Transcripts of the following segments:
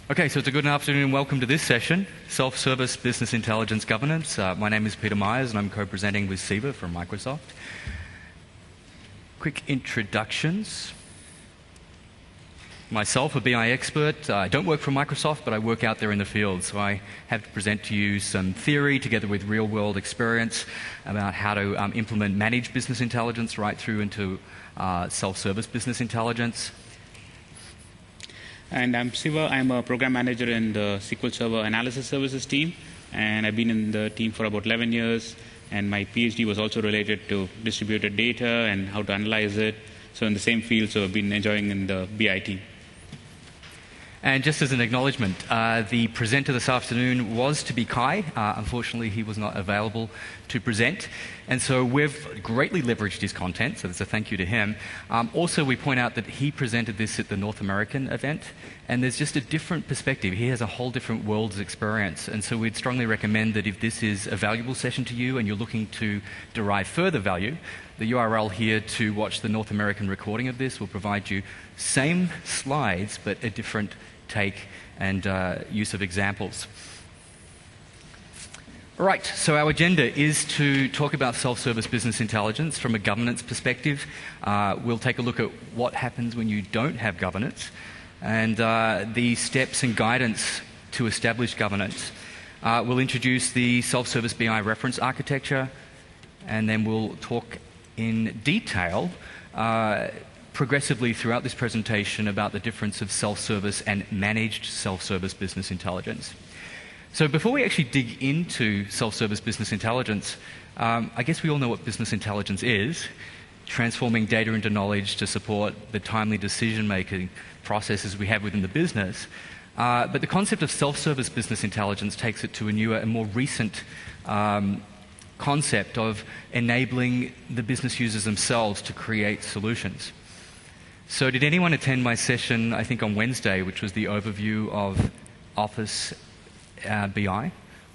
Okay, so it's a good afternoon and welcome to this session, Self-Service Business Intelligence Governance. My name is Peter Myers and I'm co-presenting with Siva from Microsoft. Quick introductions. Myself, a BI expert. I don't work for Microsoft, but I work out there in the field. So I have to present to you some theory together with real-world experience about how to implement managed business intelligence right through into self-service business intelligence. And I'm Siva. I'm a program manager in the SQL Server Analysis Services team, and I've been in the team for about 11 years. And my PhD was also related to distributed data and how to analyze it. So in the same field, so I've been enjoying in the BI team. And just as an acknowledgement, the presenter this afternoon was to be Kai. Unfortunately, he was not available to present. And so we've greatly leveraged his content, so there's a thank you to him. Also, we point out that he presented this at the North American event, and there's just a different perspective. He has a whole different world's experience. And so we'd strongly recommend that if this is a valuable session to you and you're looking to derive further value, the URL here to watch the North American recording of this will provide you same slides, but a different take and use of examples. All right, so our agenda is to talk about self-service business intelligence from a governance perspective. We'll take a look at what happens when you don't have governance and the steps and guidance to establish governance. We'll introduce the self-service BI reference architecture, and then we'll talk in detail progressively throughout this presentation about the difference of self-service and managed self-service business intelligence. So before we actually dig into self-service business intelligence, I guess we all know what business intelligence is, transforming data into knowledge to support the timely decision-making processes we have within the business. But the concept of self-service business intelligence takes it to a newer and more recent concept of enabling the business users themselves to create solutions. So did anyone attend my session, I think on Wednesday, which was the overview of Office BI?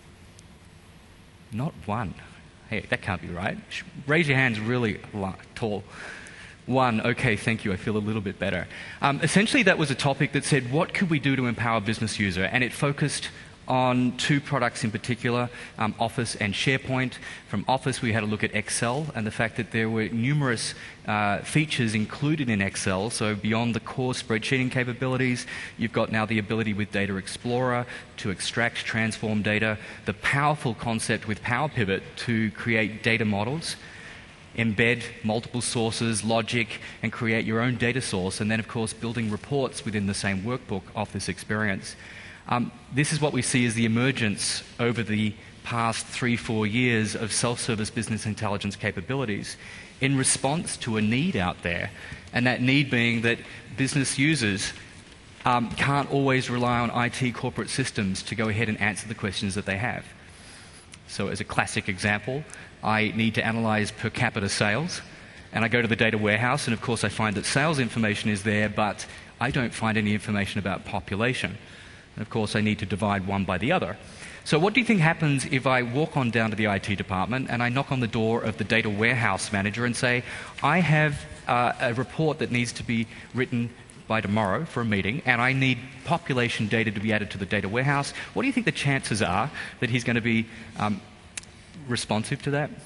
Not one. Hey, that can't be right. Raise your hands really tall. One, okay, thank you, I feel a little bit better. Essentially that was a topic that said, what could we do to empower business user? And it focused on two products in particular, Office and SharePoint. From Office, we had a look at Excel and the fact that there were numerous features included in Excel. So beyond the core spreadsheeting capabilities, you've got now the ability with Data Explorer to extract, transform data, the powerful concept with Power Pivot to create data models, embed multiple sources, logic, and create your own data source, and then, of course, building reports within the same workbook of this experience. This is what we see as the emergence over the past 3-4 years of self-service business intelligence capabilities in response to a need out there, and that need being that business users can't always rely on IT corporate systems to go ahead and answer the questions that they have. So as a classic example, I need to analyze per capita sales, and I go to the data warehouse, and of course I find that sales information is there, but I don't find any information about population. And of course, I need to divide one by the other. So what do you think happens if I walk on down to the IT department and I knock on the door of the data warehouse manager and say, I have a report that needs to be written by tomorrow for a meeting, and I need population data to be added to the data warehouse? What do you think the chances are that he's going to be responsive to that?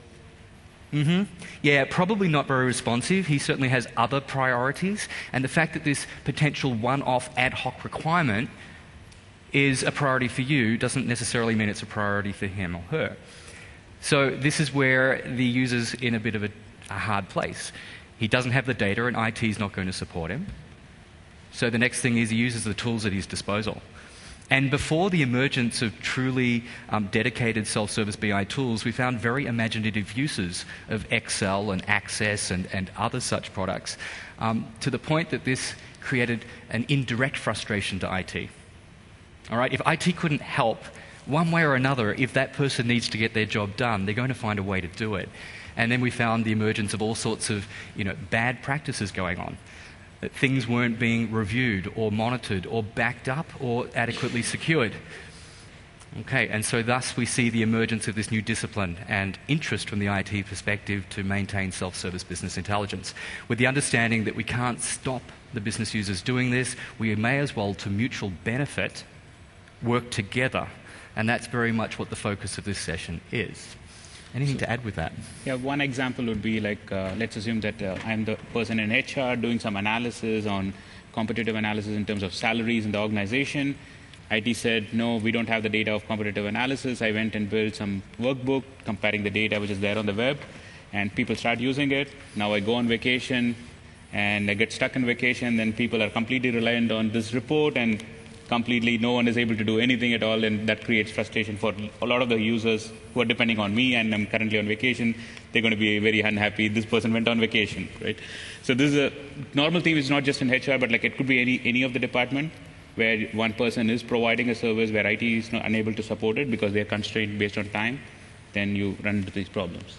Yeah, probably not very responsive. He certainly has other priorities, and the fact that this potential one-off ad hoc requirement is a priority for you doesn't necessarily mean it's a priority for him or her. So this is where the user's in a bit of a hard place. He doesn't have the data and IT is not going to support him. So the next thing is he uses the tools at his disposal. And before the emergence of truly dedicated self-service BI tools, we found very imaginative uses of Excel and Access and other such products, to the point that this created an indirect frustration to IT. All right, if IT couldn't help, one way or another, if that person needs to get their job done, they're going to find a way to do it. And then we found the emergence of all sorts of bad practices going on. That things weren't being reviewed or monitored or backed up or adequately secured. Okay, and so thus we see the emergence of this new discipline and interest from the IT perspective to maintain self-service business intelligence, with the understanding that we can't stop the business users doing this. We may as well, to mutual benefit, work together, and that's very much what the focus of this session is. Anything to add with that? Yeah, one example would be like, let's assume that I'm the person in HR doing some analysis on competitive analysis in terms of salaries in the organization. IT said, no, we don't have the data of competitive analysis. I went and built some workbook comparing the data which is there on the web, and people start using it. Now I go on vacation, and I get stuck in vacation, then people are completely reliant on this report, and completely no one is able to do anything at all, and that creates frustration for a lot of the users who are depending on me, and I'm currently on vacation. They're going to be very unhappy. This person went on vacation, right? So this is a normal thing. It's not just in HR, but like it could be any of the department where one person is providing a service where IT is not unable to support it because they're constrained based on time, then you run into these problems.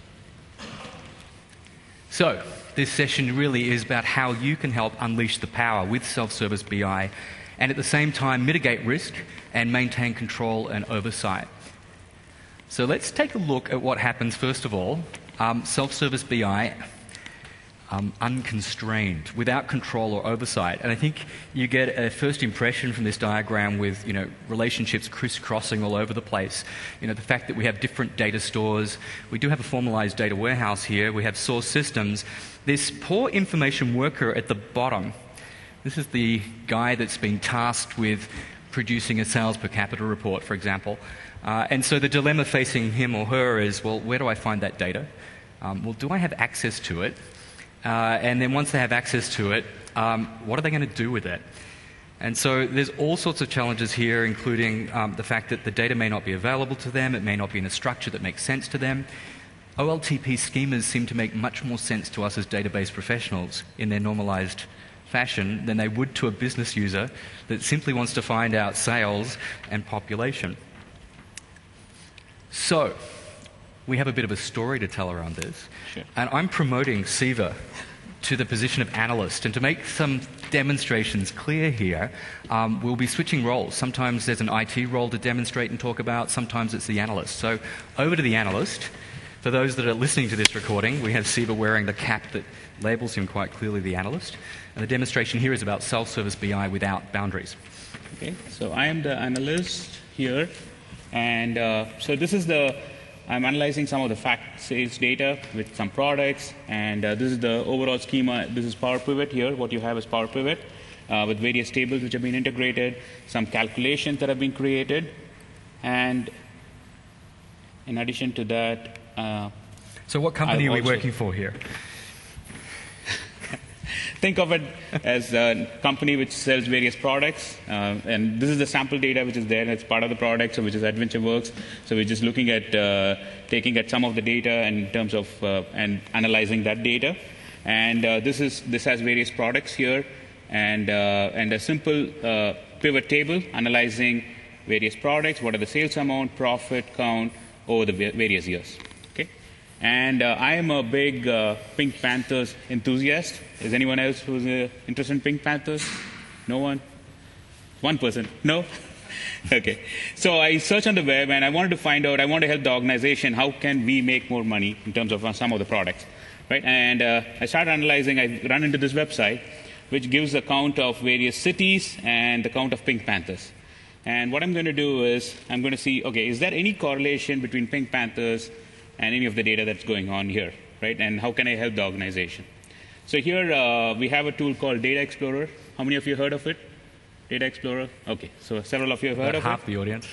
So this session really is about how you can help unleash the power with self-service BI and at the same time mitigate risk and maintain control and oversight. So let's take a look at what happens first of all. Self-service BI unconstrained, without control or oversight. And I think you get a first impression from this diagram with, relationships crisscrossing all over the place. The fact that we have different data stores. We do have a formalized data warehouse here. We have source systems. This poor information worker at the bottom, this is the guy that's been tasked with producing a sales per capita report, for example. And so the dilemma facing him or her is, well, where do I find that data? Well, do I have access to it? And then once they have access to it, what are they going to do with it? And so there's all sorts of challenges here, including the fact that the data may not be available to them, it may not be in a structure that makes sense to them. OLTP schemas seem to make much more sense to us as database professionals in their normalized fashion than they would to a business user that simply wants to find out sales and population. So we have a bit of a story to tell around this. Sure. And I'm promoting Siva to the position of analyst. And to make some demonstrations clear here, we'll be switching roles. Sometimes there's an IT role to demonstrate and talk about. Sometimes it's the analyst. So over to the analyst. For those that are listening to this recording, we have Siva wearing the cap that labels him quite clearly the analyst. And the demonstration here is about self-service BI without boundaries. Okay, so I am the analyst here. And so this is I'm analyzing some of the fact sales data with some products, and this is the overall schema. This is Power Pivot here. What you have is Power Pivot with various tables which have been integrated, some calculations that have been created, and in addition to that... so what company are we working for here? Think of it as a company which sells various products, and this is the sample data which is there. It's part of the product, so which is AdventureWorks. So we're just looking at taking at some of the data in terms of and analyzing that data. And this has various products here, and a simple pivot table analyzing various products. What are the sales amount, profit count over the various years? And I am a big Pink Panthers enthusiast. Is anyone else who's interested in Pink Panthers? No one? One person? No? Okay. So I searched on the web, and I wanted to find out, I want to help the organization, how can we make more money in terms of some of the products, right? And I started analyzing. I run into this website, which gives a count of various cities and the count of Pink Panthers. And what I'm going to do is I'm going to see, okay, is there any correlation between Pink Panthers and any of the data that's going on here, right? And how can I help the organization? So here we have a tool called Data Explorer. How many of you heard of it? Data Explorer? Okay, so several of you have heard of it. Half the audience.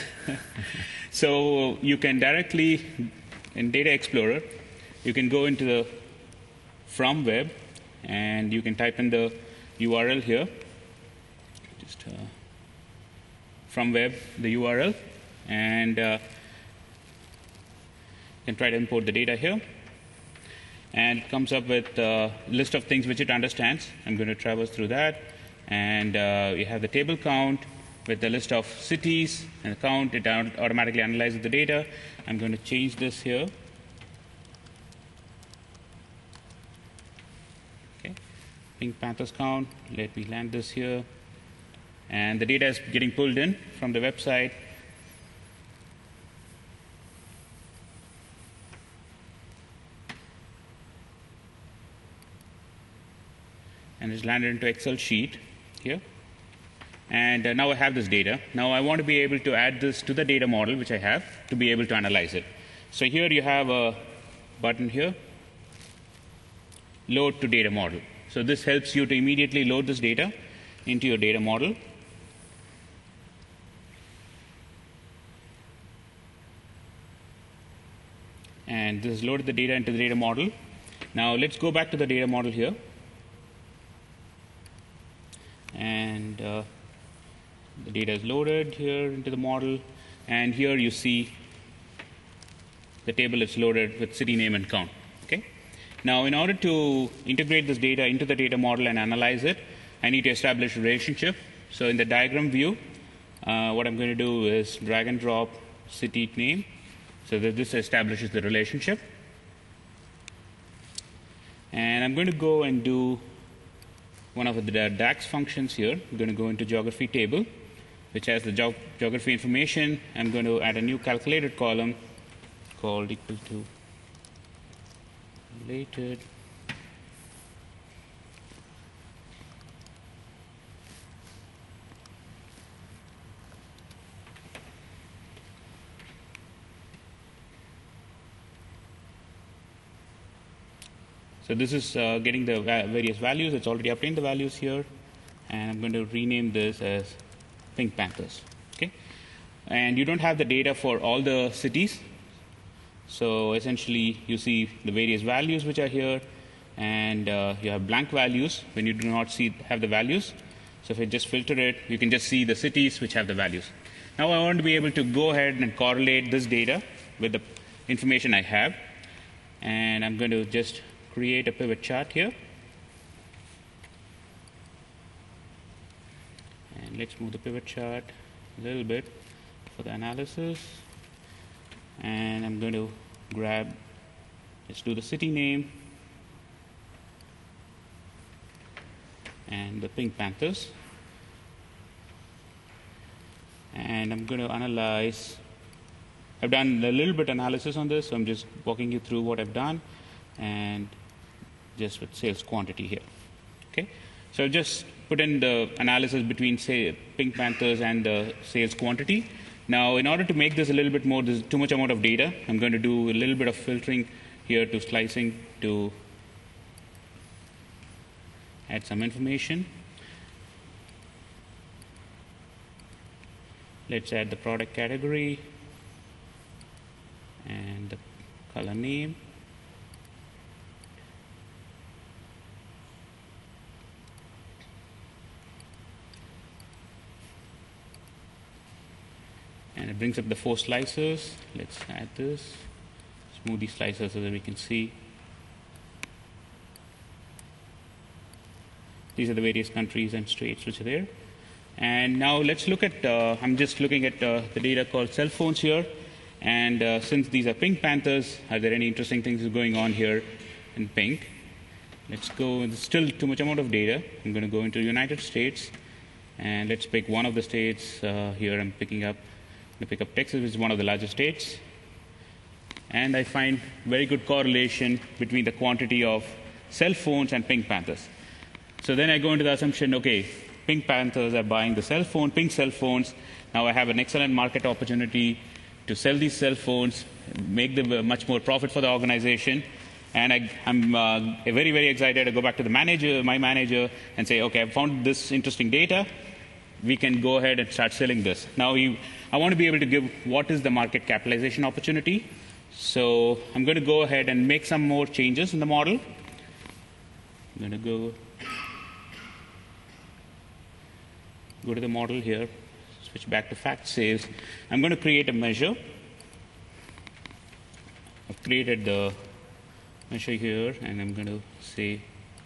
So you can directly, in Data Explorer, you can go into the From Web, and you can type in the URL here. Just From Web, the URL, and can try to import the data here, and it comes up with a list of things which it understands. I'm going to traverse through that, and you have the table count with the list of cities and the count. It automatically analyzes the data. I'm going to change this here. Okay, Pink Panthers count. Let me land this here, and the data is getting pulled in from the website. and it's landed into Excel sheet here. And now I have this data. Now I want to be able to add this to the data model, which I have, to be able to analyze it. So here you have a button here, load to data model. So this helps you to immediately load this data into your data model. And this has loaded the data into the data model. Now let's go back to the data model here. And the data is loaded here into the model. And here you see the table is loaded with city name and count. Okay? Now, in order to integrate this data into the data model and analyze it, I need to establish a relationship. So in the diagram view, what I'm going to do is drag and drop city name so that this establishes the relationship. And I'm going to go and do one of the DAX functions here. I'm going to go into geography table, which has the geography information. I'm going to add a new calculated column called equal to related So this is getting the various values. It's already obtained the values here. And I'm going to rename this as Pink Panthers. Okay? And you don't have the data for all the cities. So essentially, you see the various values which are here. And you have blank values when you do not have the values. So if I just filter it, you can just see the cities which have the values. Now I want to be able to go ahead and correlate this data with the information I have. And I'm going to just create a pivot chart here. And let's move the pivot chart a little bit for the analysis. And I'm going to let's do the city name and the Pink Panthers. And I'm going to analyze. I've done a little bit analysis on this, so I'm just walking you through what I've done. And just with sales quantity here. Okay? So I've just put in the analysis between, say, Pink Panthers and the sales quantity. Now, in order to make this a little bit more, there's too much amount of data. I'm going to do a little bit of filtering here to slicing to add some information. Let's add the product category and the color name. And it brings up the 4 slices. Let's add this. Smooth these slices so that we can see. These are the various countries and states which are there. And now let's look at, I'm just looking at the data called cell phones here. And since these are Pink Panthers, are there any interesting things going on here in pink? Let's go, there's still too much amount of data. I'm going to go into United States. And let's pick one of the states. Here I'm pick up Texas, which is one of the largest states. And I find very good correlation between the quantity of cell phones and Pink Panthers. So then I go into the assumption, okay, Pink Panthers are buying the pink cell phones. Now I have an excellent market opportunity to sell these cell phones, make them much more profit for the organization. And I'm very, very excited to go back to my manager, and say, okay, I've found this interesting data. We can go ahead and start selling this. Now, I want to be able to give what is the market capitalization opportunity. So I'm going to go ahead and make some more changes in the model. I'm going to go to the model here, switch back to fact sales. I'm going to create a measure. I've created the measure here, and I'm going to say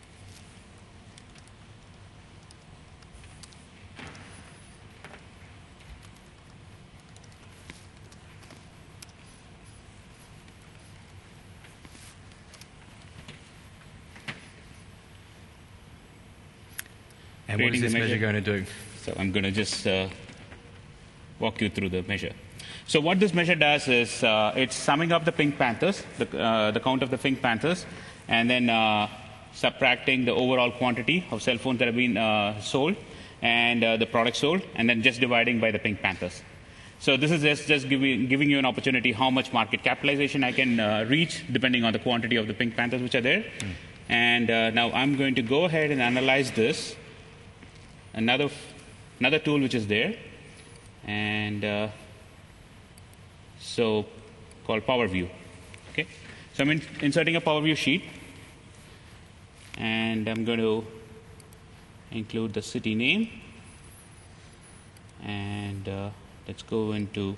and what is this measure going to do? So I'm going to just walk you through the measure. So what this measure does is it's summing up the Pink Panthers, the count of the Pink Panthers, and then subtracting the overall quantity of cell phones that have been sold and the products sold, and then just dividing by the Pink Panthers. So this is just giving you an opportunity how much market capitalization I can reach depending on the quantity of the Pink Panthers which are there. And now I'm going to go ahead and analyze this. Another tool which is there, and so called Power View. Okay, so I'm inserting a Power View sheet, and I'm going to include the city name, and let's go into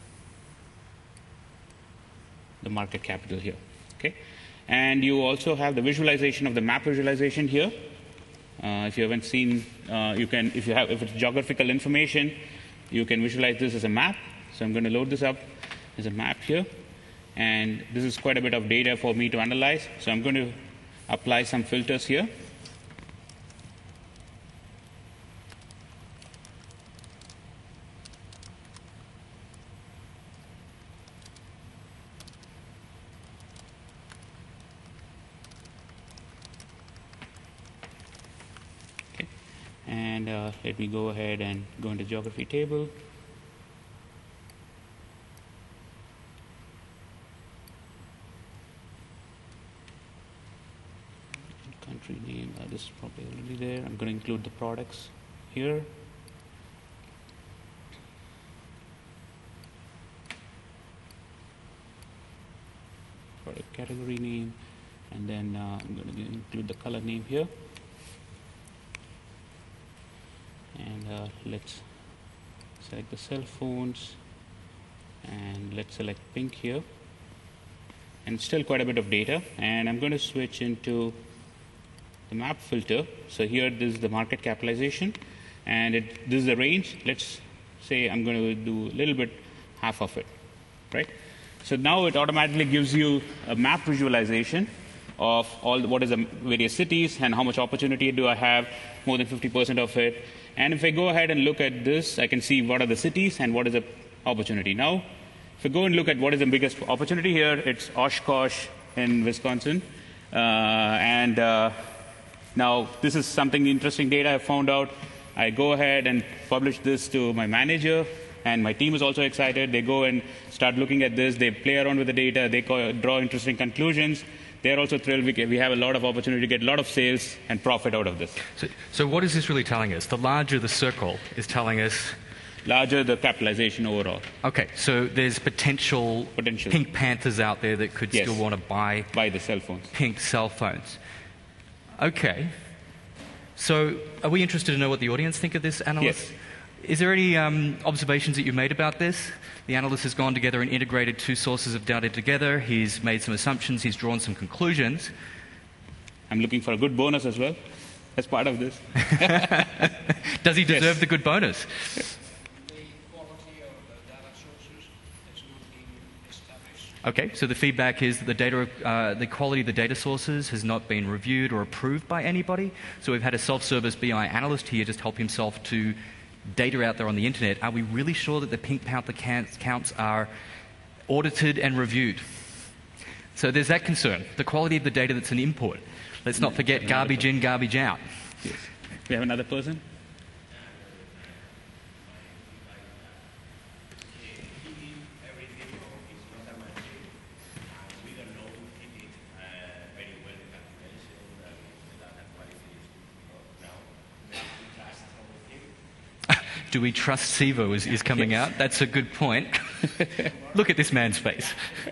the market capital here. Okay, and you also have the visualization of the map visualization here. If you haven't seen, you can, if it's geographical information, you can visualize this as a map. So I'm going to load this up as a map here, and this is quite a bit of data for me to analyze. So I'm going to apply some filters here. And let me go ahead and go into geography table. Country name, this is probably already there. I'm going to include the products here. Product category name, and then I'm going to include the color name here. And let's select the cell phones, and let's select pink here, and still quite a bit of data. And I'm going to switch into the map filter. So here this is the market capitalization, and this is the range. Let's say I'm going to do a little bit half of it, right? So now it automatically gives you a map visualization of what is the various cities and how much opportunity do I have, more than 50% of it. And if I go ahead and look at this, I can see what are the cities and what is the opportunity. Now, if I go and look at what is the biggest opportunity here, it's Oshkosh in Wisconsin. Now, this is something interesting data I found out. I go ahead and publish this to my manager, and my team is also excited. They go and start looking at this. They play around with the data. They draw interesting conclusions. They're also thrilled. We have a lot of opportunity to get a lot of sales and profit out of this. So what is this really telling us? The larger the circle is telling us... Larger the capitalization overall. Okay, so there's potential Pink Panthers out there that could still want to buy the cell phones. Pink cell phones. Okay. So are we interested to know what the audience think of this analysis? Yes. Is there any observations that you've made about this? The analyst has gone together and integrated two sources of data together. He's made some assumptions. He's drawn some conclusions. I'm looking for a good bonus as well as part of this. Does he deserve the good bonus? Okay, so the feedback is that the quality of the data sources has not been reviewed or approved by anybody. So we've had a self-service BI analyst here just help himself to data out there on the internet. Are we really sure that the Pink Panther counts are audited and reviewed? So there's that concern, the quality of the data that's an input. Let's not forget garbage in, garbage out. Yes. We have another person? Do we trust Sivo is coming out? That's a good point. Look at this man's face.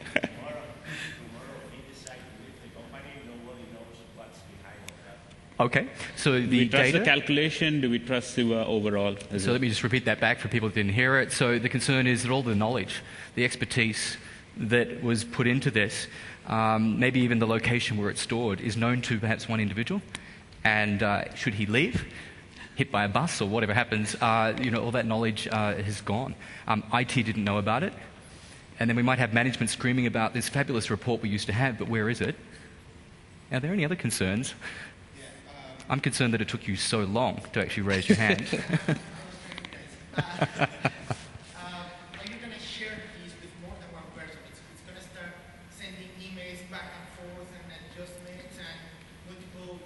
Okay, so the do we trust data... the calculation? Do we trust Siva overall? So let me just repeat that back for people who didn't hear it. So the concern is that all the knowledge, the expertise that was put into this, maybe even the location where it's stored, is known to perhaps one individual. And should he leave, hit by a bus or whatever happens, all that knowledge has gone. IT didn't know about it. And then we might have management screaming about this fabulous report we used to have, but where is it? Are there any other concerns? I'm concerned that it took you so long to actually raise your hand. Are you going to share these with more than one person? It's going to start sending emails back and forth and adjustments and multiple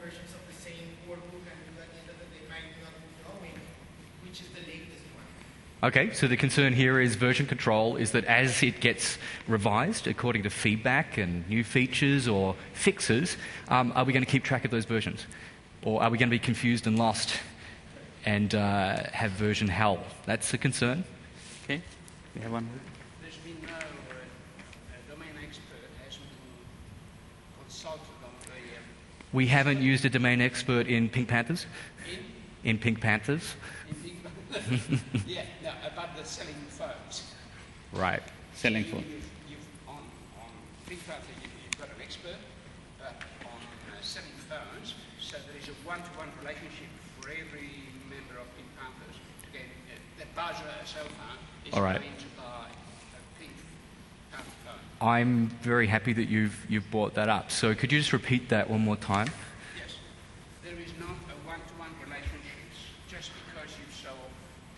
which is the latest one. Okay, so the concern here is version control is that as it gets revised according to feedback and new features or fixes, are we going to keep track of those versions? Or are we going to be confused and lost and have version hell? That's a concern. Okay. We have one. There's been no domain expert hasn't been consulted on the We haven't used a domain expert in Pink Panthers? In Pink Panthers? yeah, no, about the selling phones. Right. Selling phone. On Pink Panther, you've got an expert, but on selling phones, so there is a one-to-one relationship for every member of Pink Panthers. Again, that buys a cell phone is All right. going to buy a Pink Panther phone. I'm very happy that you've brought that up. So could you just repeat that one more time? Yes, there is not a one-to-one relationship. Just because you sold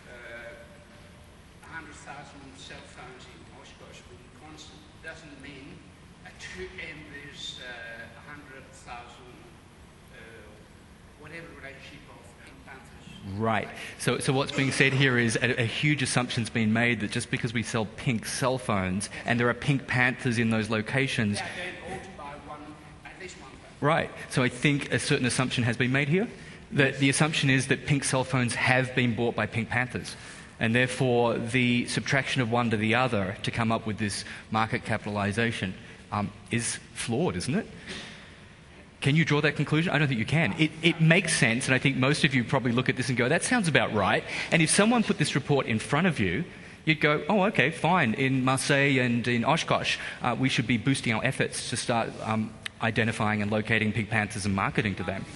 100,000 cell phones in Oshkosh with Constant doesn't mean there's 100,000 whatever relationship of Pink Panthers. Right. So what's being said here is a huge assumption's been made that just because we sell pink cell phones and there are Pink Panthers in those locations. They are going all to buy at least one phone. Right. So I think a certain assumption has been made here. That the assumption is that pink cell phones have been bought by Pink Panthers. And therefore, the subtraction of one to the other to come up with this market capitalization is flawed, isn't it? Can you draw that conclusion? I don't think you can. It makes sense, and I think most of you probably look at this and go, that sounds about right. And if someone put this report in front of you, you'd go, oh, okay, fine. In Marseille and in Oshkosh, we should be boosting our efforts to start identifying and locating Pink Panthers and marketing to them.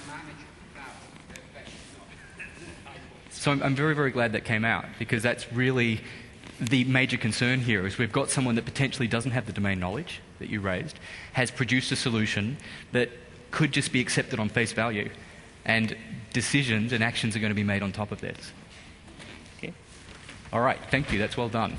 So I'm very, very glad that came out, because that's really the major concern here is we've got someone that potentially doesn't have the domain knowledge that you raised, has produced a solution that could just be accepted on face value, and decisions and actions are going to be made on top of this. Okay. All right, thank you. That's well done.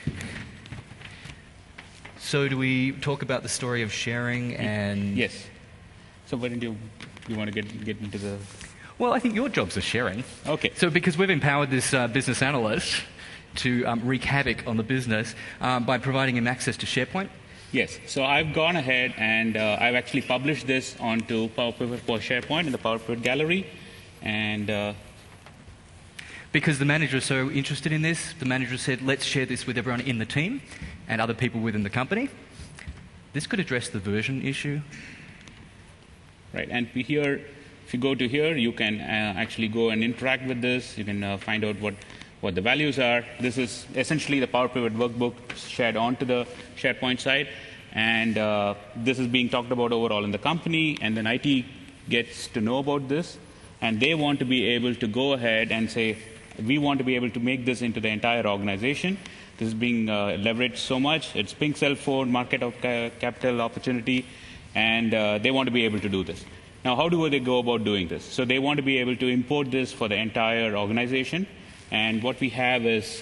So do we talk about the story of sharing and... Yes. So why don't you want to get into the... Well, I think your job's are sharing. Okay. So because we've empowered this business analyst to wreak havoc on the business by providing him access to SharePoint. Yes. So I've gone ahead and I've actually published this onto PowerPivot for SharePoint in the PowerPivot gallery. And because the manager is so interested in this, the manager said, let's share this with everyone in the team and other people within the company. This could address the version issue. Right. And here, if you go to here, you can actually go and interact with this. You can find out what the values are. This is essentially the PowerPivot workbook shared onto the SharePoint site. And this is being talked about overall in the company. And then IT gets to know about this. And they want to be able to go ahead and say, we want to be able to make this into the entire organization. This is being leveraged so much. It's pink cell phone, market of capital opportunity. And they want to be able to do this. Now, how do they go about doing this? So they want to be able to import this for the entire organization. And what we have is...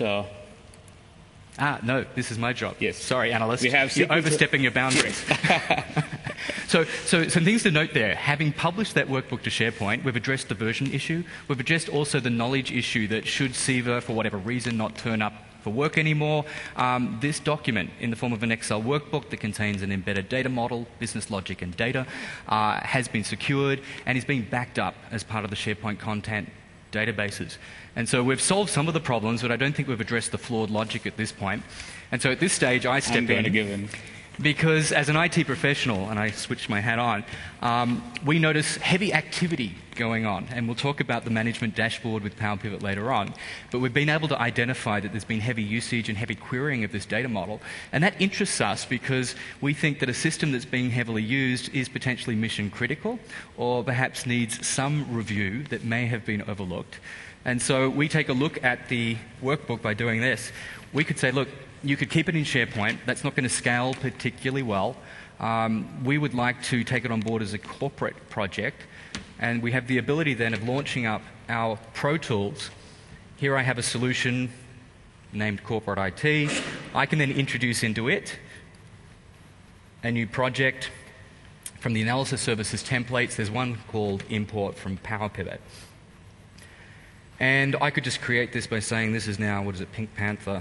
no, this is my job. Yes. Sorry, analyst. We have You're overstepping your boundaries. So some things to note there. Having published that workbook to SharePoint, we've addressed the version issue. We've addressed also the knowledge issue that should Siva, for whatever reason, not turn up for work anymore, this document in the form of an Excel workbook that contains an embedded data model, business logic and data, has been secured and is being backed up as part of the SharePoint content databases. And so we've solved some of the problems, but I don't think we've addressed the flawed logic at this point. And so at this stage, I step I'm going to give in. Because as an IT professional, and I switched my hat on, we notice heavy activity going on. And we'll talk about the management dashboard with PowerPivot later on. But we've been able to identify that there's been heavy usage and heavy querying of this data model. And that interests us because we think that a system that's being heavily used is potentially mission critical, or perhaps needs some review that may have been overlooked. And so we take a look at the workbook by doing this. We could say, look, you could keep it in SharePoint. That's not going to scale particularly well. We would like to take it on board as a corporate project. And we have the ability then of launching up our Pro Tools. Here I have a solution named Corporate IT. I can then introduce into it a new project. From the analysis services templates, there's one called Import from PowerPivot. And I could just create this by saying this is now, what is it, Pink Panther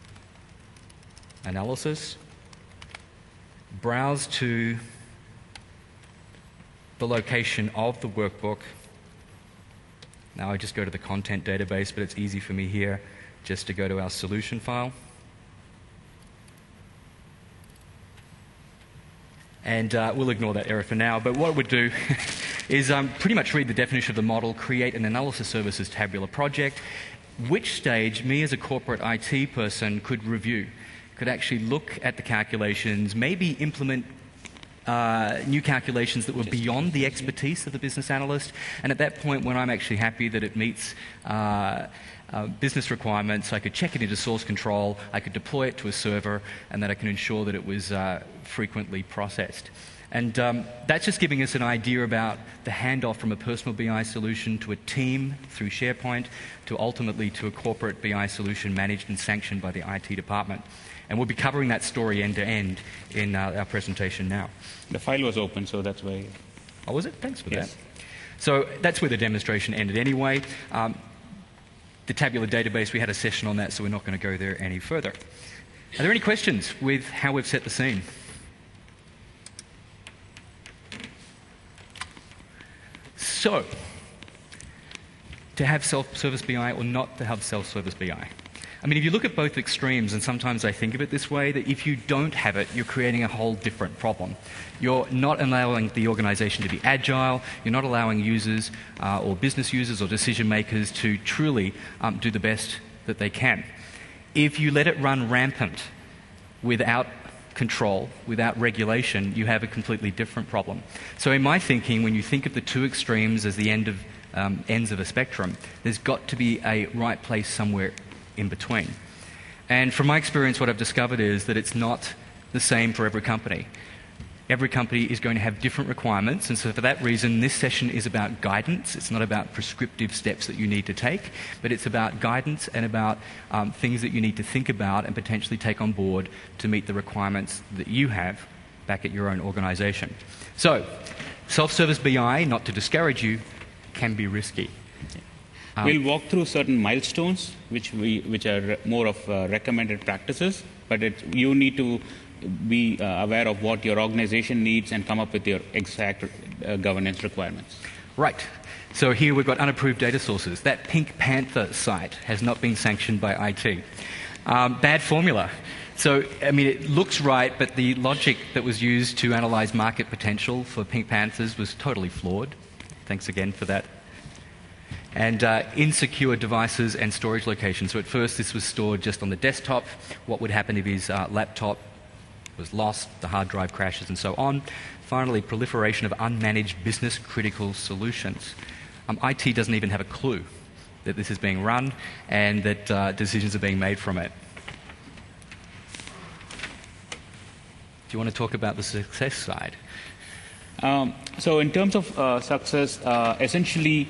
analysis. Browse to the location of the workbook. Now I just go to the content database, but it's easy for me here just to go to our solution file. And we'll ignore that error for now, but what it would do is pretty much read the definition of the model, create an analysis services tabular project, which stage me as a corporate IT person could review, could actually look at the calculations, maybe implement new calculations that were beyond the expertise of the business analyst, and at that point when I'm actually happy that it meets business requirements, I could check it into source control, I could deploy it to a server, and then I can ensure that it was frequently processed. And that's just giving us an idea about the handoff from a personal BI solution to a team through SharePoint to ultimately to a corporate BI solution managed and sanctioned by the IT department. And we'll be covering that story end to end in our presentation now. The file was open, so that's why. Oh, was it? Thanks for Yes. that. So that's where the demonstration ended anyway. The tabular database, we had a session on that, so we're not going to go there any further. Are there any questions with how we've set the scene? So, to have self-service BI or not to have self-service BI? I mean, if you look at both extremes, and sometimes I think of it this way, that if you don't have it, you're creating a whole different problem. You're not allowing the organization to be agile, you're not allowing users or business users or decision makers to truly do the best that they can. If you let it run rampant without control, without regulation, you have a completely different problem. So in my thinking, when you think of the two extremes as the ends of a spectrum, there's got to be a right place somewhere in between. And from my experience, what I've discovered is that it's not the same for every company. Every company is going to have different requirements, and so for that reason, this session is about guidance. It's not about prescriptive steps that you need to take, but it's about guidance and about things that you need to think about and potentially take on board to meet the requirements that you have back at your own organization. So, self-service BI, not to discourage you, can be risky. We'll walk through certain milestones, which are more of recommended practices, but you need to be aware of what your organization needs and come up with your exact governance requirements. Right. So here we've got unapproved data sources. That Pink Panther site has not been sanctioned by IT. Bad formula. So, I mean, it looks right, but the logic that was used to analyze market potential for Pink Panthers was totally flawed. Thanks again for that. And insecure devices and storage locations. So at first this was stored just on the desktop. What would happen if his laptop was lost, the hard drive crashes and so on. Finally, proliferation of unmanaged business critical solutions. IT doesn't even have a clue that this is being run and that decisions are being made from it. Do you want to talk about the success side? So in terms of success, essentially,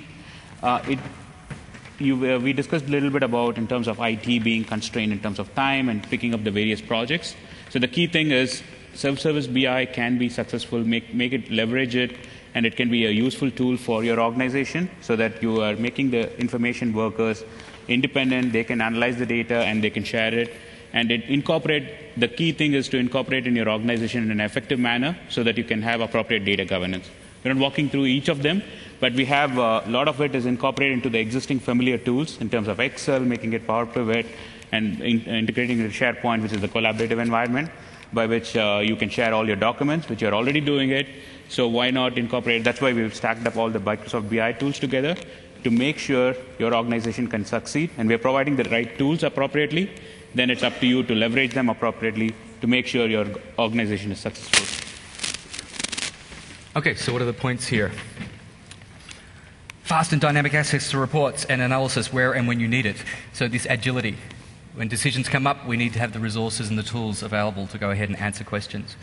we discussed a little bit about in terms of IT being constrained in terms of time and picking up the various projects. So the key thing is self-service BI can be successful, make it, leverage it, and it can be a useful tool for your organization so that you are making the information workers independent, they can analyze the data and they can share it. And the key thing is to incorporate in your organization in an effective manner so that you can have appropriate data governance. We're not walking through each of them, but we have a lot of it is incorporated into the existing familiar tools in terms of Excel, making it Power Pivot, and integrating with SharePoint, which is the collaborative environment by which you can share all your documents, which you're already doing it. So why not incorporate? That's why we've stacked up all the Microsoft BI tools together to make sure your organization can succeed. And we're providing the right tools appropriately. Then it's up to you to leverage them appropriately to make sure your organization is successful. Okay, so what are the points here? Fast and dynamic access to reports and analysis where and when you need it. So this agility. When decisions come up, we need to have the resources and the tools available to go ahead and answer questions.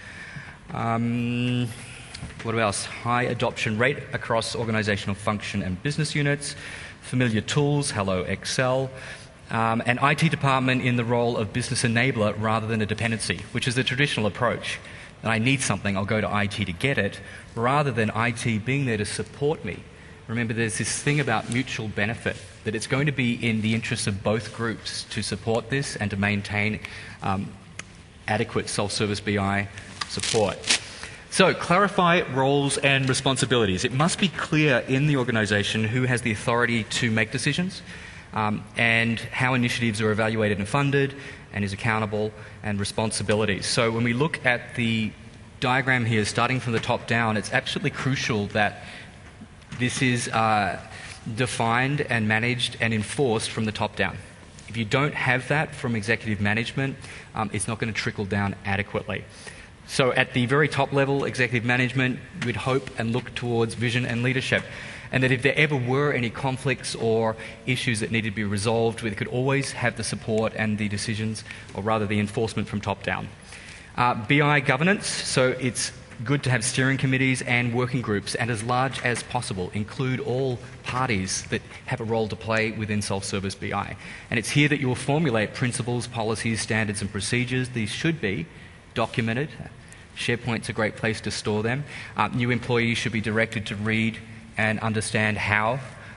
What else? High adoption rate across organizational function and business units. Familiar tools, hello Excel. An IT department in the role of business enabler rather than a dependency, which is the traditional approach. And I need something, I'll go to IT to get it, rather than IT being there to support me, remember there's this thing about mutual benefit, that it's going to be in the interests of both groups to support this and to maintain adequate self-service BI support. So, clarify roles and responsibilities. It must be clear in the organisation who has the authority to make decisions and how initiatives are evaluated and funded and is accountable and responsibilities. So when we look at the diagram here, starting from the top down, it's absolutely crucial that this is defined and managed and enforced from the top down. If you don't have that from executive management, it's not going to trickle down adequately. So at the very top level, executive management, we'd hope and look towards vision and leadership. And that if there ever were any conflicts or issues that needed to be resolved, we could always have the support and the decisions, or rather the enforcement from top down. BI governance, so it's good to have steering committees and working groups, and as large as possible, include all parties that have a role to play within self-service BI. And it's here that you will formulate principles, policies, standards and procedures. These should be documented. SharePoint's a great place to store them. New employees should be directed to read and understand how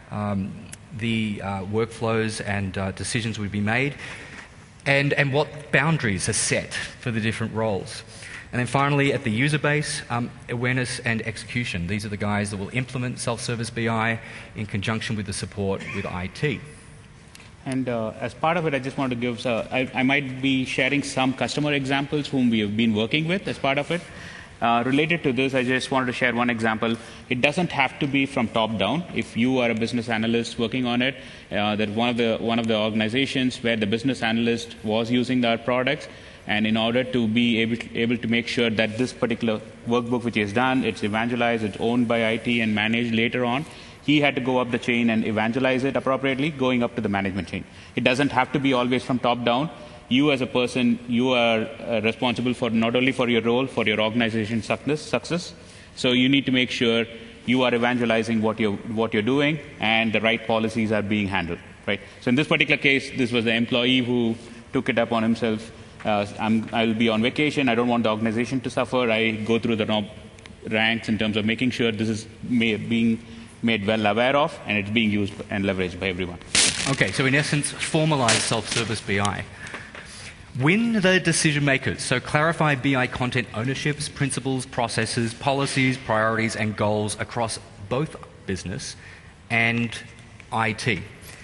the workflows and decisions would be made, and what boundaries are set for the different roles. And then finally, at the user base, awareness and execution. These are the guys that will implement self-service BI in conjunction with the support with IT. And as part of it, I just want to give, I might be sharing some customer examples whom we have been working with as part of it. Related to this, I just wanted to share one example. It doesn't have to be from top down. If you are a business analyst working on it, that one of the organizations where the business analyst was using our products, and in order to be able to make sure that this particular workbook which he has done, it's evangelized, it's owned by IT and managed later on, he had to go up the chain and evangelize it appropriately, going up to the management chain. It doesn't have to be always from top down. You as a person, you are responsible for not only for your role, for your organization's success. So you need to make sure you are evangelizing what you're doing and the right policies are being handled. Right. So in this particular case, this was the employee who took it up on himself. I'll be on vacation. I don't want the organization to suffer. I go through the ranks in terms of making sure this is being made well aware of, and it's being used and leveraged by everyone. Okay, so in essence, formalize self-service BI. Win the decision makers. So clarify BI content ownerships, principles, processes, policies, priorities, and goals across both business and IT.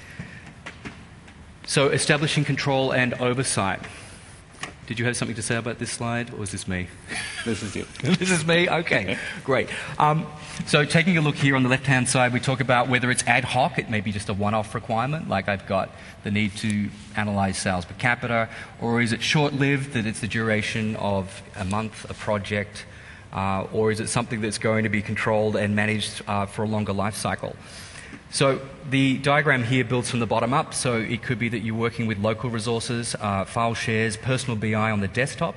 So establishing control and oversight. Did you have something to say about this slide, or was this me? This is you. This is me? Okay, great. So taking a look here on the left-hand side, we talk about whether it's ad hoc, it may be just a one-off requirement, like I've got the need to analyze sales per capita, or is it short-lived, that it's the duration of a month, a project, or is it something that's going to be controlled and managed for a longer life cycle? So the diagram here builds from the bottom up, so it could be that you're working with local resources, file shares, personal BI on the desktop,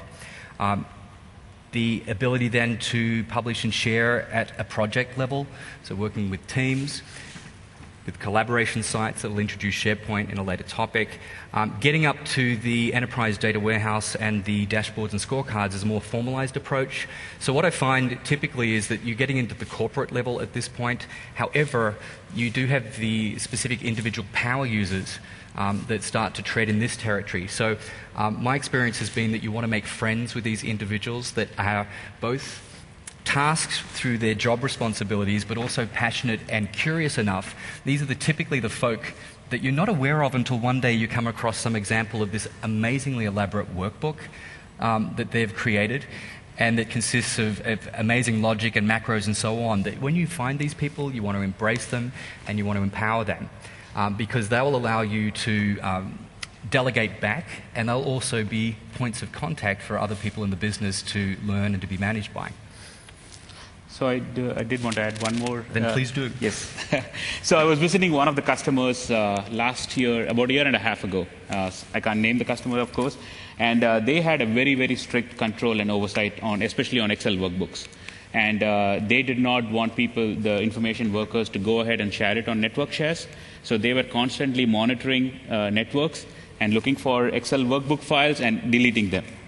the ability then to publish and share at a project level, so working with teams, with collaboration sites that will introduce SharePoint in a later topic. Getting up to the enterprise data warehouse and the dashboards and scorecards is a more formalized approach. So what I find typically is that you're getting into the corporate level at this point. However, you do have the specific individual power users that start to tread in this territory. So my experience has been that you want to make friends with these individuals that are both tasked through their job responsibilities, but also passionate and curious enough. These are typically the folk that you're not aware of until one day you come across some example of this amazingly elaborate workbook that they've created, and that consists of amazing logic and macros and so on. That when you find these people, you want to embrace them and you want to empower them, because they will allow you to delegate back, and they'll also be points of contact for other people in the business to learn and to be managed by. So I did want to add one more. Then please do. Yes. So I was visiting one of the customers last year, about a year and a half ago. I can't name the customer, of course. And they had a very, very strict control and oversight on, especially on Excel workbooks. And they did not want people, the information workers, to go ahead and share it on network shares. So they were constantly monitoring networks and looking for Excel workbook files and deleting them.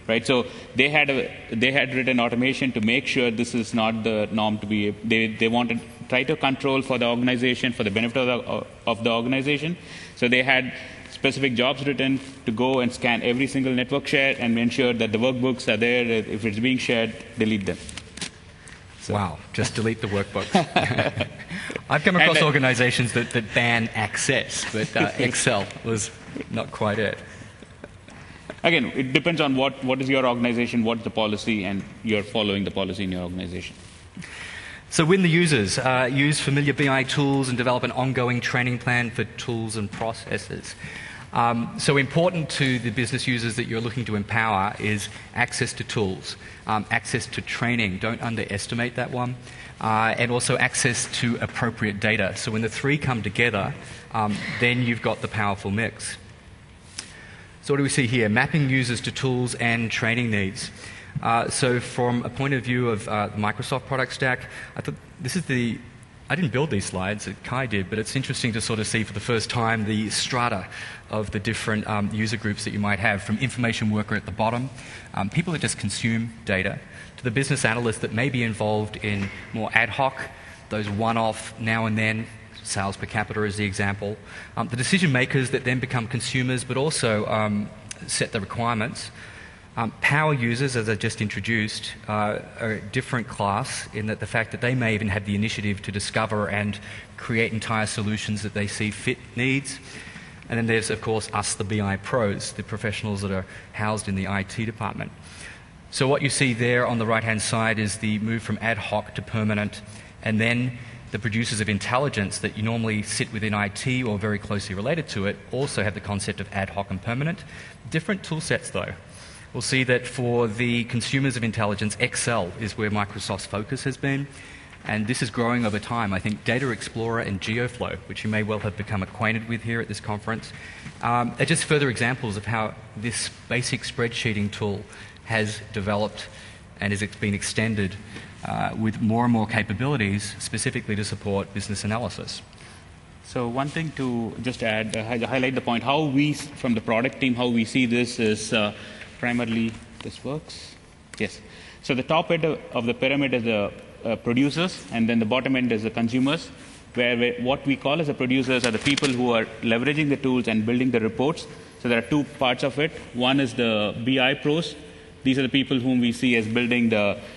right? So they had written automation to make sure this is not the norm to be. They wanted tighter control for the organization, for the benefit of the organization. So they had specific jobs written to go and scan every single network share and ensure that the workbooks are there. If it's being shared, delete them. So. Wow, just delete the workbook. I've come across organizations that ban access, but Excel was not quite it. Again, it depends on what is your organization, what's the policy, and you're following the policy in your organization. So win the users. Use familiar BI tools and develop an ongoing training plan for tools and processes. So important to the business users that you're looking to empower is access to tools, access to training. Don't underestimate that one. And also access to appropriate data. So when the three come together, then you've got the powerful mix. So what do we see here? Mapping users to tools and training needs. So from a point of view of the Microsoft product stack, I thought this is I didn't build these slides, Kai did, but it's interesting to sort of see for the first time the strata of the different user groups that you might have, from information worker at the bottom, people that just consume data, to the business analyst that may be involved in more ad hoc, those one-off now and then, sales per capita is the example, the decision makers that then become consumers but also set the requirements. Power users, as I just introduced, are a different class in that the fact that they may even have the initiative to discover and create entire solutions that they see fit needs. And then there's, of course, us, the BI pros, the professionals that are housed in the IT department. So what you see there on the right-hand side is the move from ad hoc to permanent, and then the producers of intelligence that you normally sit within IT or very closely related to it also have the concept of ad hoc and permanent. Different tool sets, though. We'll see that for the consumers of intelligence, Excel is where Microsoft's focus has been, and this is growing over time. I think Data Explorer and GeoFlow, which you may well have become acquainted with here at this conference, are just further examples of how this basic spreadsheeting tool has developed and has been extended with more and more capabilities specifically to support business analysis. So one thing to just add, highlight the point, how we, from the product team, how we see this is primarily, this works? Yes. So the top end of the pyramid is the producers, and then the bottom end is the consumers, where what we call as the producers are the people who are leveraging the tools and building the reports. So there are two parts of it. One is the BI pros. These are the people whom we see as using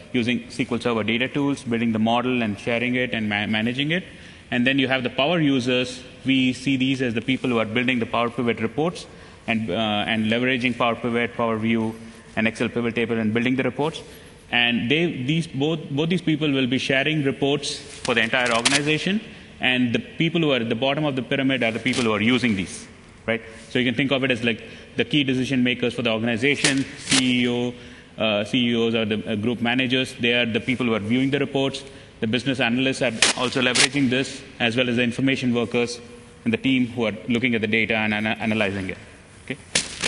SQL Server data tools, building the model and sharing it and managing it. And then you have the power users. We see these as the people who are building the Power Pivot reports and leveraging Power Pivot, Power View, and Excel Pivot Table and building the reports. And both these people will be sharing reports for the entire organization. And the people who are at the bottom of the pyramid are the people who are using these, right? So you can think of it as like the key decision makers for the organization, CEOs or the group managers. They are the people who are viewing the reports. The business analysts are also leveraging this, as well as the information workers and the team who are looking at the data and analyzing it. Okay?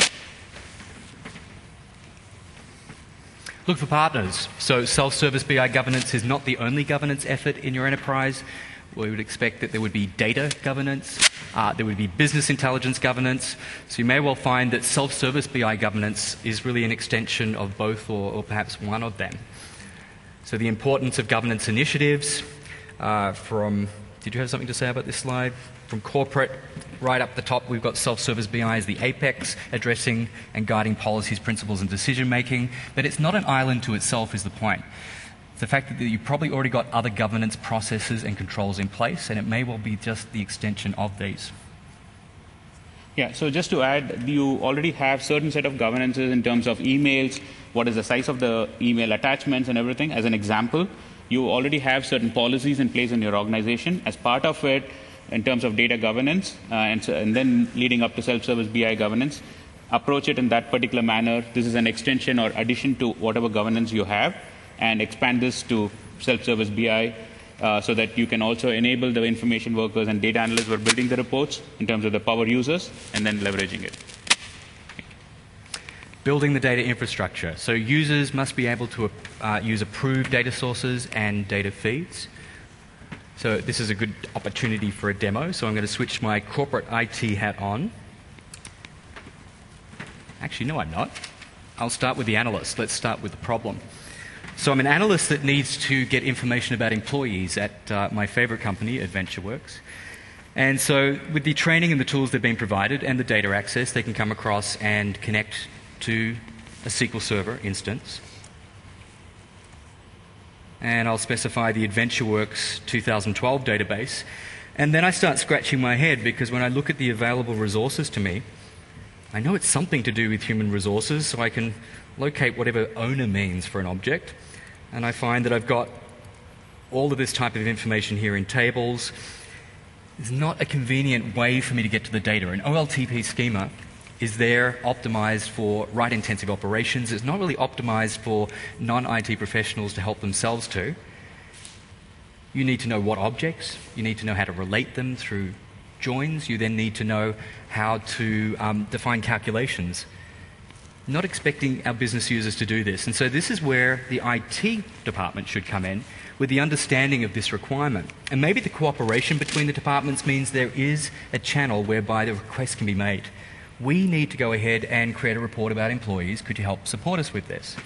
Look for partners. So self-service BI governance is not the only governance effort in your enterprise. We would expect that there would be data governance, there would be business intelligence governance. So you may well find that self-service BI governance is really an extension of both or perhaps one of them. So the importance of governance initiatives did you have something to say about this slide? From corporate, right up the top, we've got self-service BI as the apex, addressing and guiding policies, principles, and decision-making. But it's not an island to itself is the point. It's the fact that you've probably already got other governance processes and controls in place, and it may well be just the extension of these. Yeah, so just to add, you already have certain set of governances in terms of emails, what is the size of the email attachments and everything. As an example, you already have certain policies in place in your organization. As part of it, in terms of data governance, and then leading up to self-service BI governance, approach it in that particular manner. This is an extension or addition to whatever governance you have, and expand this to self-service BI so that you can also enable the information workers and data analysts who are building the reports in terms of the power users, and then leveraging it. Building the data infrastructure. So users must be able to use approved data sources and data feeds. So this is a good opportunity for a demo. So I'm going to switch my corporate IT hat on. Actually, no, I'm not. I'll start with the analyst. Let's start with the problem. So I'm an analyst that needs to get information about employees at my favorite company, AdventureWorks. And so with the training and the tools they've been provided and the data access, they can come across and connect to a SQL Server instance. And I'll specify the AdventureWorks 2012 database. And then I start scratching my head because when I look at the available resources to me, I know it's something to do with human resources, so I can locate whatever owner means for an object. And I find that I've got all of this type of information here in tables. There's not a convenient way for me to get to the data. An OLTP schema is there optimized for write-intensive operations. It's not really optimized for non-IT professionals to help themselves to. You need to know what objects. You need to know how to relate them through joins. You then need to know how to define calculations. Not expecting our business users to do this. And so this is where the IT department should come in with the understanding of this requirement. And maybe the cooperation between the departments means there is a channel whereby the request can be made. We need to go ahead and create a report about employees. Could you help support us with this?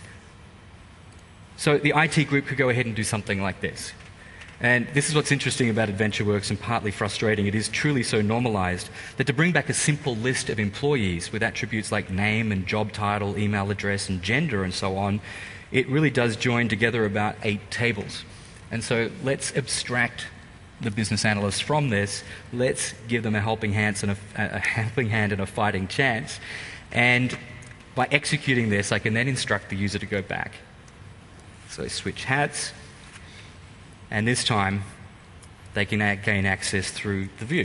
So the IT group could go ahead and do something like this. And this is what's interesting about AdventureWorks and partly frustrating. It is truly so normalized that to bring back a simple list of employees with attributes like name and job title, email address and gender and so on, it really does join together about 8 tables. And so let's abstract the business analysts from this. Let's give them a helping hand and a fighting chance. And by executing this, I can then instruct the user to go back. So switch hats. And this time, they can gain access through the view.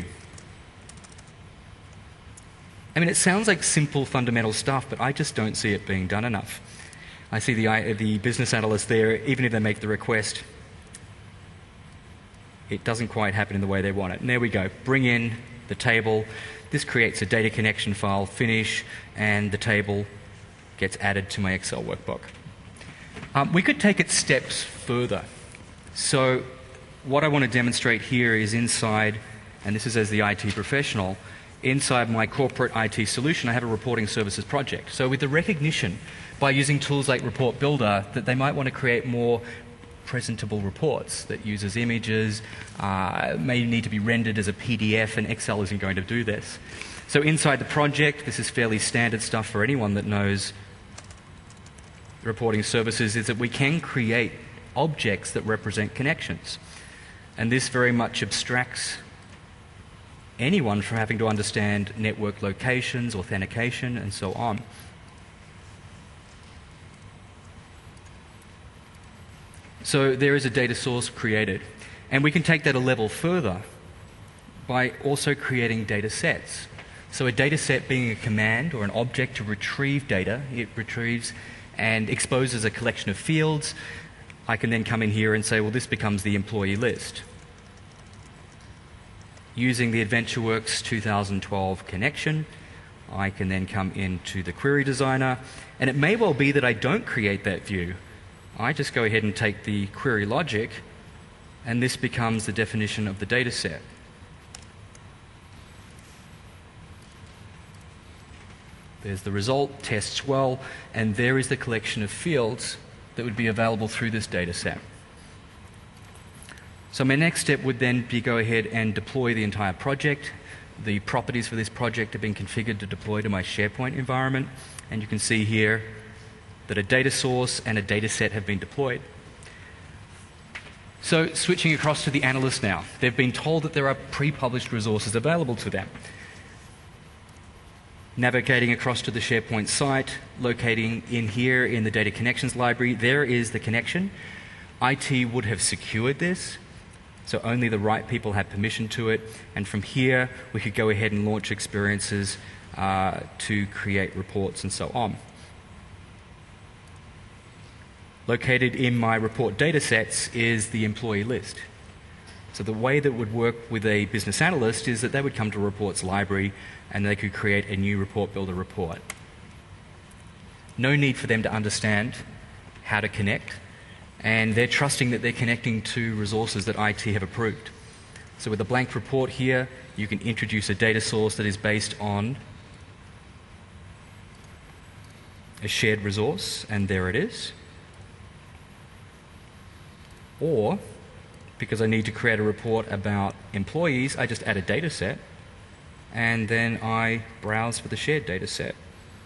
I mean, it sounds like simple, fundamental stuff, but I just don't see it being done enough. I see the business analyst there, even if they make the request, it doesn't quite happen in the way they want it. And there we go. Bring in the table. This creates a data connection file, finish, and the table gets added to my Excel workbook. We could take it steps further. So what I want to demonstrate here is inside, and this is as the IT professional, inside my corporate IT solution, I have a reporting services project. So with the recognition by using tools like Report Builder that they might want to create more presentable reports that uses images, may need to be rendered as a PDF, and Excel isn't going to do this. So inside the project, this is fairly standard stuff for anyone that knows reporting services, is that we can create objects that represent connections. And this very much abstracts anyone from having to understand network locations, authentication, and so on. So there is a data source created. And we can take that a level further by also creating data sets. So a data set being a command or an object to retrieve data. It retrieves and exposes a collection of fields. I can then come in here and say, well, this becomes the employee list. Using the AdventureWorks 2012 connection, I can then come into the query designer, and it may well be that I don't create that view. I just go ahead and take the query logic, and this becomes the definition of the data set. There's the result, tests well, and there is the collection of fields that would be available through this data set. So my next step would then be go ahead and deploy the entire project. The properties for this project have been configured to deploy to my SharePoint environment, and you can see here that a data source and a data set have been deployed. So switching across to the analyst now. They've been told that there are pre-published resources available to them. Navigating across to the SharePoint site, locating in here in the data connections library, there is the connection. IT would have secured this, so only the right people had permission to it, and from here we could go ahead and launch experiences to create reports and so on. Located in my report data sets is the employee list. So the way that would work with a business analyst is that they would come to reports library and they could create a new report builder report. No need for them to understand how to connect, and they're trusting that they're connecting to resources that IT have approved. So with a blank report here, you can introduce a data source that is based on a shared resource, and there it is. Or, because I need to create a report about employees, I just add a data set, and then I browse for the shared data set.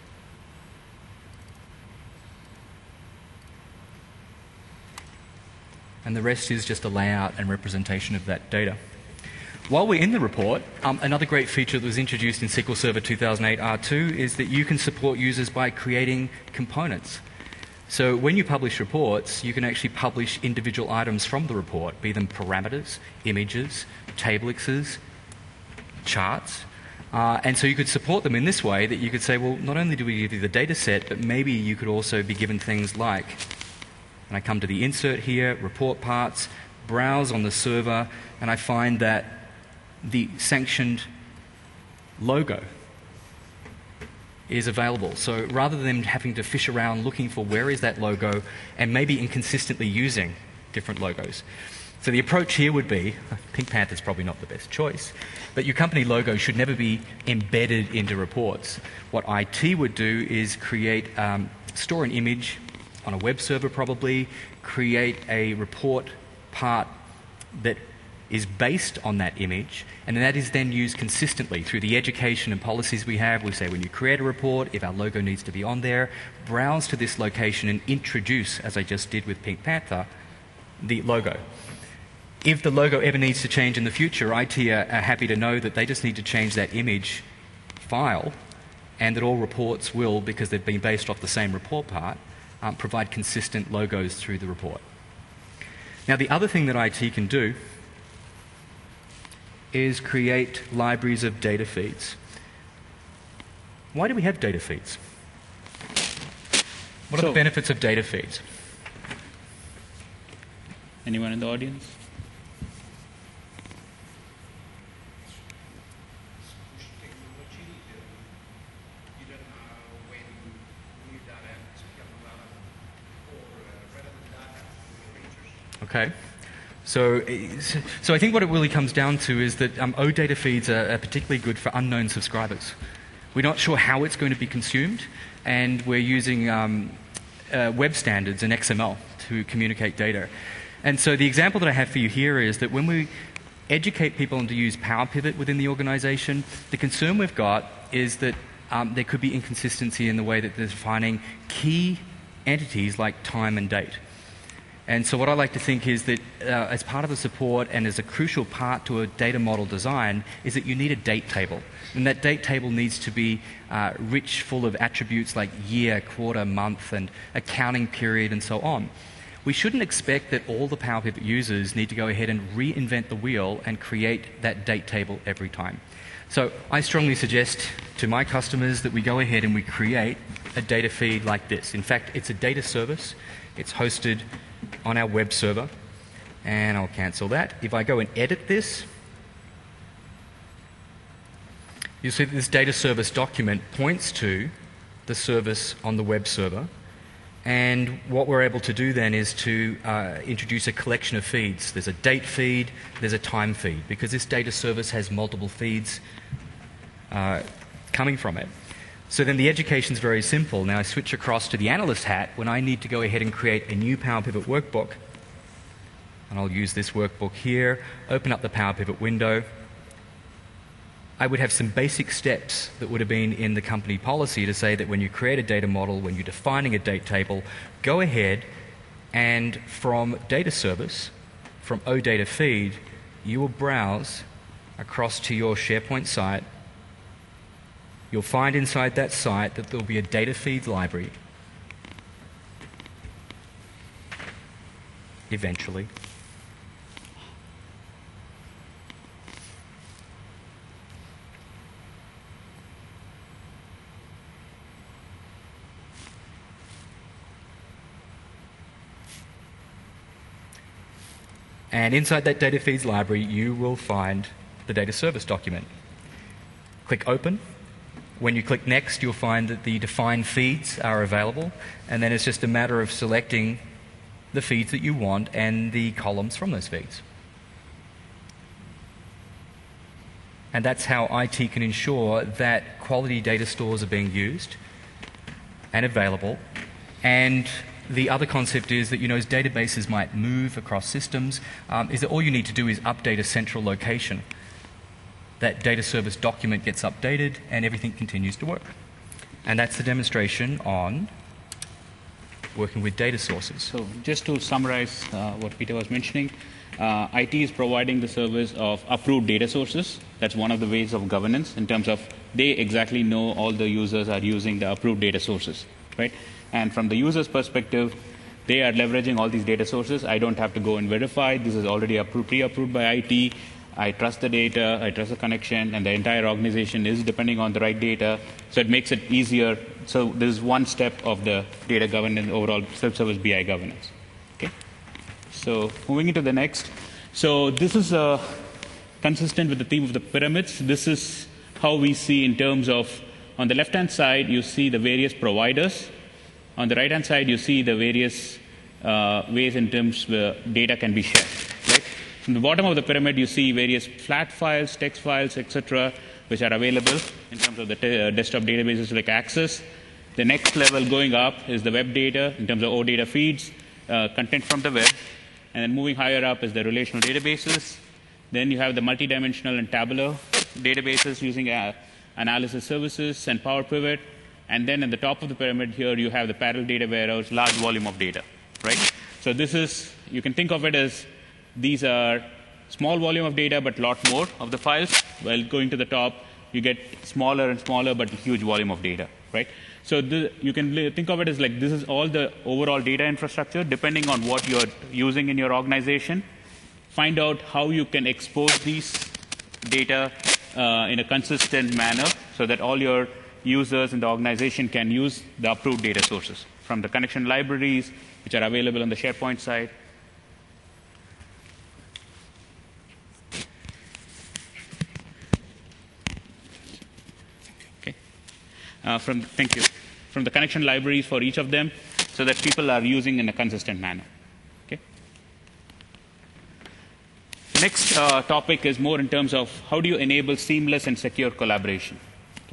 And the rest is just a layout and representation of that data. While we're in the report, another great feature that was introduced in SQL Server 2008 R2 is that you can support users by creating components. So when you publish reports, you can actually publish individual items from the report, be them parameters, images, tablexes, charts. And so you could support them in this way that you could say, well, not only do we give you the data set, but maybe you could also be given things like, and I come to the insert here, report parts, browse on the server, and I find that the sanctioned logo is available. So rather than having to fish around looking for where is that logo and maybe inconsistently using different logos. So the approach here would be, Pink Panther is probably not the best choice, but your company logo should never be embedded into reports. What IT would do is store an image on a web server probably, create a report part that is based on that image, and that is then used consistently through the education and policies we have. We say when you create a report, if our logo needs to be on there, browse to this location and introduce, as I just did with Pink Panther, the logo. If the logo ever needs to change in the future, IT are happy to know that they just need to change that image file, and that all reports will, because they've been based off the same report part, provide consistent logos through the report. Now, the other thing that IT can do is create libraries of data feeds. Why do we have data feeds? What are the benefits of data feeds? Anyone in the audience? Okay. So I think what it really comes down to is that OData feeds are particularly good for unknown subscribers. We're not sure how it's going to be consumed, and we're using web standards and XML to communicate data. And so the example that I have for you here is that when we educate people on to use Power Pivot within the organization, the concern we've got is that there could be inconsistency in the way that they're defining key entities like time and date. And so what I like to think is that as part of the support and as a crucial part to a data model design is that you need a date table. And that date table needs to be rich, full of attributes like year, quarter, month, and accounting period, and so on. We shouldn't expect that all the Power Pivot users need to go ahead and reinvent the wheel and create that date table every time. So I strongly suggest to my customers that we go ahead and we create a data feed like this. In fact, it's a data service. It's hosted on our web server, and I'll cancel that. If I go and edit this, you'll see that this data service document points to the service on the web server, and what we're able to do then is to introduce a collection of feeds. There's a date feed, there's a time feed, because this data service has multiple feeds coming from it. So then the education's very simple. Now I switch across to the analyst hat when I need to go ahead and create a new Power Pivot workbook. And I'll use this workbook here, open up the Power Pivot window. I would have some basic steps that would have been in the company policy to say that when you create a data model, when you're defining a date table, go ahead and from data service, from OData feed, you will browse across to your SharePoint site. You'll find inside that site that there'll be a data feeds library eventually. And inside that data feeds library, you will find the data service document. Click open. When you click next, you'll find that the defined feeds are available, and then it's just a matter of selecting the feeds that you want and the columns from those feeds. And that's how IT can ensure that quality data stores are being used and available. And the other concept is that, you know, as databases might move across systems, is that all you need to do is update a central location. That data service document gets updated and everything continues to work. And that's the demonstration on working with data sources. So just to summarize what Peter was mentioning, IT is providing the service of approved data sources. That's one of the ways of governance in terms of they exactly know all the users are using the approved data sources, right? And from the user's perspective, they are leveraging all these data sources. I don't have to go and verify. This is already pre-approved by IT. I trust the data, I trust the connection, and the entire organization is depending on the right data. So it makes it easier. So this is one step of the data governance, overall self-service BI governance. Okay. So moving into the next. So this is consistent with the theme of the pyramids. This is how we see in terms of, on the left-hand side, you see the various providers. On the right-hand side, you see the various ways in terms where data can be shared. Right? From the bottom of the pyramid, you see various flat files, text files, etc., which are available in terms of the desktop databases like Access. The next level going up is the web data in terms of OData feeds, content from the web. And then moving higher up is the relational databases. Then you have the multidimensional and tabular databases using analysis services and Power Pivot. And then at the top of the pyramid here, you have the parallel data warehouse, large volume of data, right? So this is, you can think of it as these are small volume of data, but a lot more of the files. While going to the top, you get smaller and smaller, but huge volume of data, right? So you can think of it as like this is all the overall data infrastructure, depending on what you're using in your organization. Find out how you can expose these data in a consistent manner so that all your users in the organization can use the approved data sources from the connection libraries, which are available on the SharePoint side. Okay. Thank you. From the connection libraries for each of them, so that people are using in a consistent manner. Okay. Next topic is more in terms of how do you enable seamless and secure collaboration. Okay.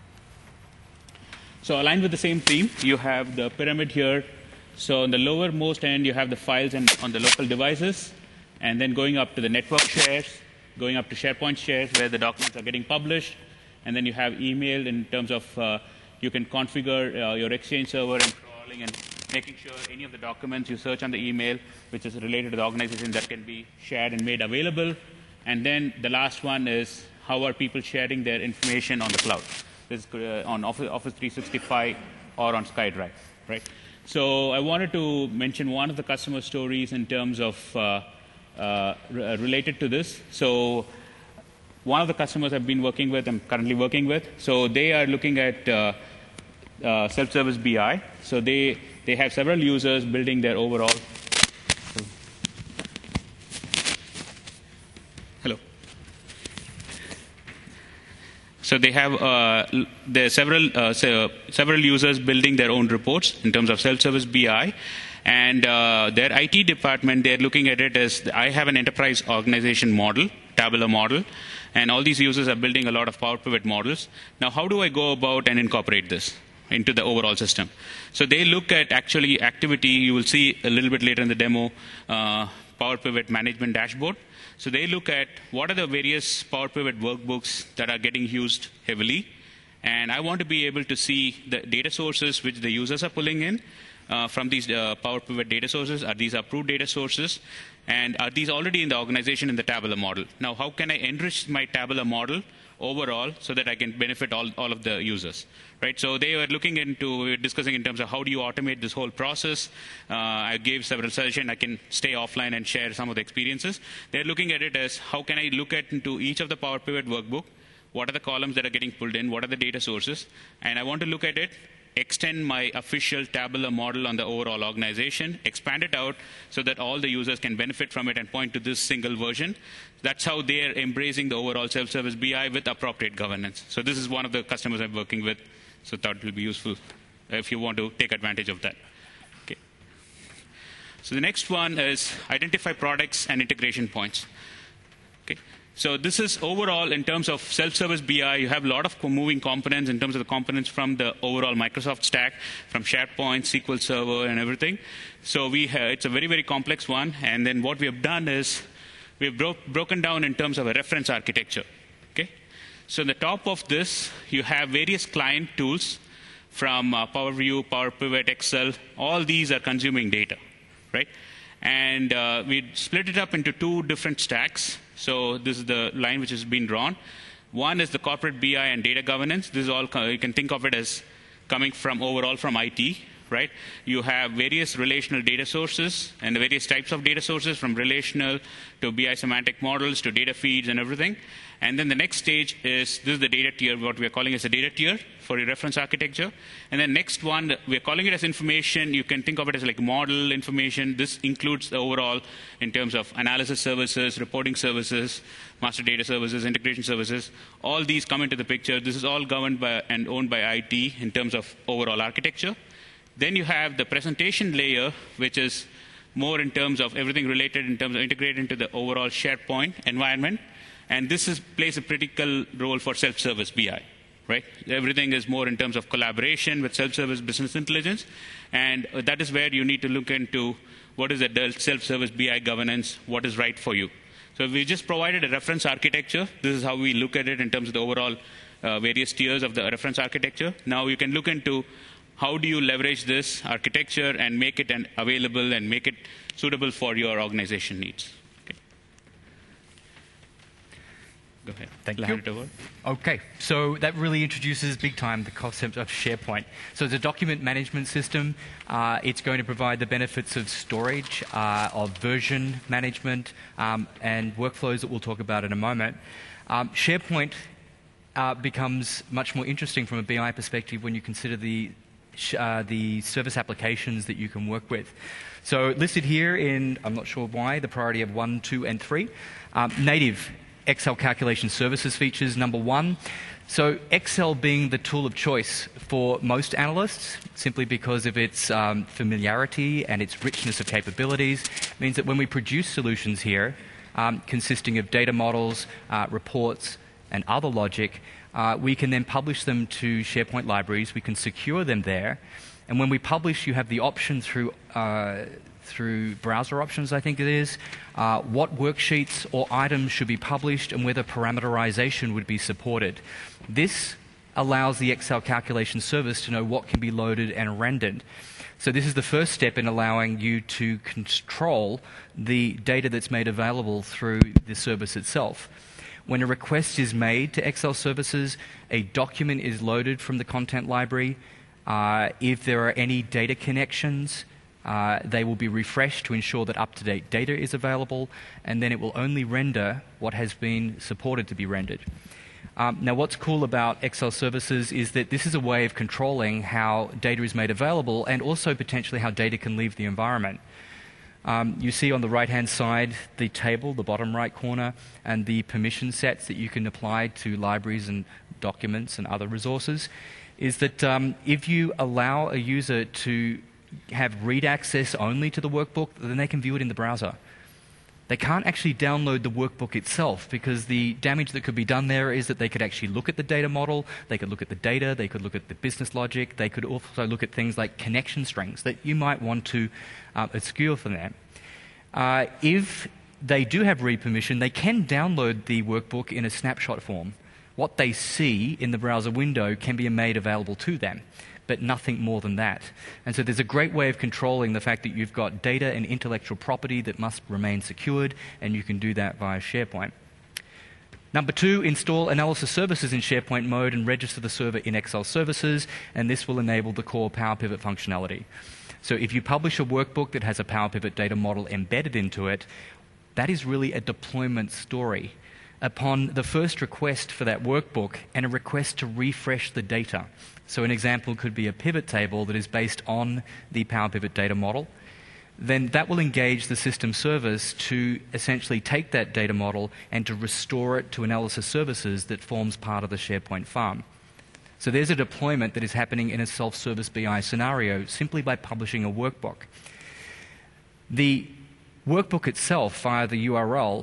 So aligned with the same theme, you have the pyramid here. So on the lowermost end, you have the files and on the local devices, and then going up to the network shares, going up to SharePoint shares where the documents are getting published, and then you have email in terms of you can configure your Exchange server and crawling and making sure any of the documents you search on the email, which is related to the organization, that can be shared and made available. And then the last one is how are people sharing their information on the cloud. This is on Office 365 or on SkyDrive, right? So I wanted to mention one of the customer stories in terms of related to this. So one of the customers I've been working with, I'm currently working with, so they are looking at self-service BI. So they have several users building their overall. Hello. So they have there are several users building their own reports in terms of self-service BI. And their IT department, they're looking at it as, I have an enterprise organization model, tabular model, and all these users are building a lot of Power Pivot models. Now, how do I go about and incorporate this into the overall system? So they look at actually activity. You will see a little bit later in the demo, Power Pivot management dashboard. So they look at what are the various Power Pivot workbooks that are getting used heavily. And I want to be able to see the data sources which the users are pulling in from these Power Pivot data sources. Are these approved data sources? And are these already in the organization in the tabular model? Now, how can I enrich my tabular model overall so that I can benefit all of the users, right? So they were looking into discussing in terms of how do you automate this whole process. I gave several suggestions. I can stay offline and share some of the experiences. They're looking at it as how can I look at into each of the Power Pivot workbook, what are the columns that are getting pulled in, what are the data sources, and I want to look at it, extend my official tabular model on the overall organization, expand it out so that all the users can benefit from it and point to this single version. That's how they are embracing the overall self-service BI with appropriate governance. So this is one of the customers I'm working with, so I thought it will be useful if you want to take advantage of that. Okay. So the next one is identify products and integration points. Okay. So this is overall in terms of self-service BI. You have a lot of moving components in terms of the components from the overall Microsoft stack, from SharePoint, SQL Server, and everything. So it's a very, very complex one. And then what we have done is we've broken down in terms of a reference architecture. Okay? So in the top of this, you have various client tools from Power View, Power Pivot, Excel. All these are consuming data, right? And we split it up into 2 different stacks. So this is the line which has been drawn. One is the corporate BI and data governance. This is all, you can think of it as coming from overall from IT, right? You have various relational data sources and various types of data sources, from relational to BI semantic models to data feeds and everything. And then the next stage is, this is the data tier, what we are calling as a data tier for your reference architecture. And then next one, we're calling it as information. You can think of it as like model information. This includes the overall in terms of analysis services, reporting services, master data services, integration services. All these come into the picture. This is all governed by and owned by IT in terms of overall architecture. Then you have the presentation layer, which is more in terms of everything related in terms of integrated into the overall SharePoint environment. And this plays a critical role for self-service BI, right? Everything is more in terms of collaboration with self-service business intelligence. And that is where you need to look into what is the self-service BI governance, what is right for you. So we just provided a reference architecture. This is how we look at it in terms of the overall various tiers of the reference architecture. Now you can look into how do you leverage this architecture and make it available and make it suitable for your organization needs. Go ahead. Thank you. Hand it over. Okay, so that really introduces big time the concept of SharePoint. So it's a document management system. It's going to provide the benefits of storage, of version management, and workflows that we'll talk about in a moment. SharePoint becomes much more interesting from a BI perspective when you consider the service applications that you can work with. So listed here in, I'm not sure why, the priority of 1, 2, and 3. Native Excel calculation services features, number 1. So Excel being the tool of choice for most analysts, simply because of its familiarity and its richness of capabilities, means that when we produce solutions here, consisting of data models, reports, and other logic, we can then publish them to SharePoint libraries. We can secure them there. And when we publish, you have the option through browser options, I think it is, what worksheets or items should be published and whether parameterization would be supported. This allows the Excel calculation service to know what can be loaded and rendered. So this is the first step in allowing you to control the data that's made available through the service itself. When a request is made to Excel services, a document is loaded from the content library. If there are any data connections, they will be refreshed to ensure that up-to-date data is available, and then it will only render what has been supported to be rendered. Now, what's cool about Excel services is that this is a way of controlling how data is made available and also potentially how data can leave the environment. You see on the right-hand side the table, the bottom right corner, and the permission sets that you can apply to libraries and documents and other resources, is that if you allow a user to have read access only to the workbook, then they can view it in the browser. They can't actually download the workbook itself, because the damage that could be done there is that they could actually look at the data model, they could look at the data, they could look at the business logic, they could also look at things like connection strings that you might want to obscure for them. If they do have read permission, they can download the workbook in a snapshot form. What they see in the browser window can be made available to them, but nothing more than that. And so there's a great way of controlling the fact that you've got data and intellectual property that must remain secured, and you can do that via SharePoint. Number 2, install analysis services in SharePoint mode and register the server in Excel services, and this will enable the core Power Pivot functionality. So if you publish a workbook that has a Power Pivot data model embedded into it, that is really a deployment story. Upon the first request for that workbook and a request to refresh the data. So an example could be a pivot table that is based on the Power Pivot data model. Then that will engage the system service to essentially take that data model and to restore it to analysis services that forms part of the SharePoint farm. So there's a deployment that is happening in a self-service BI scenario simply by publishing a workbook. The workbook itself, via the URL,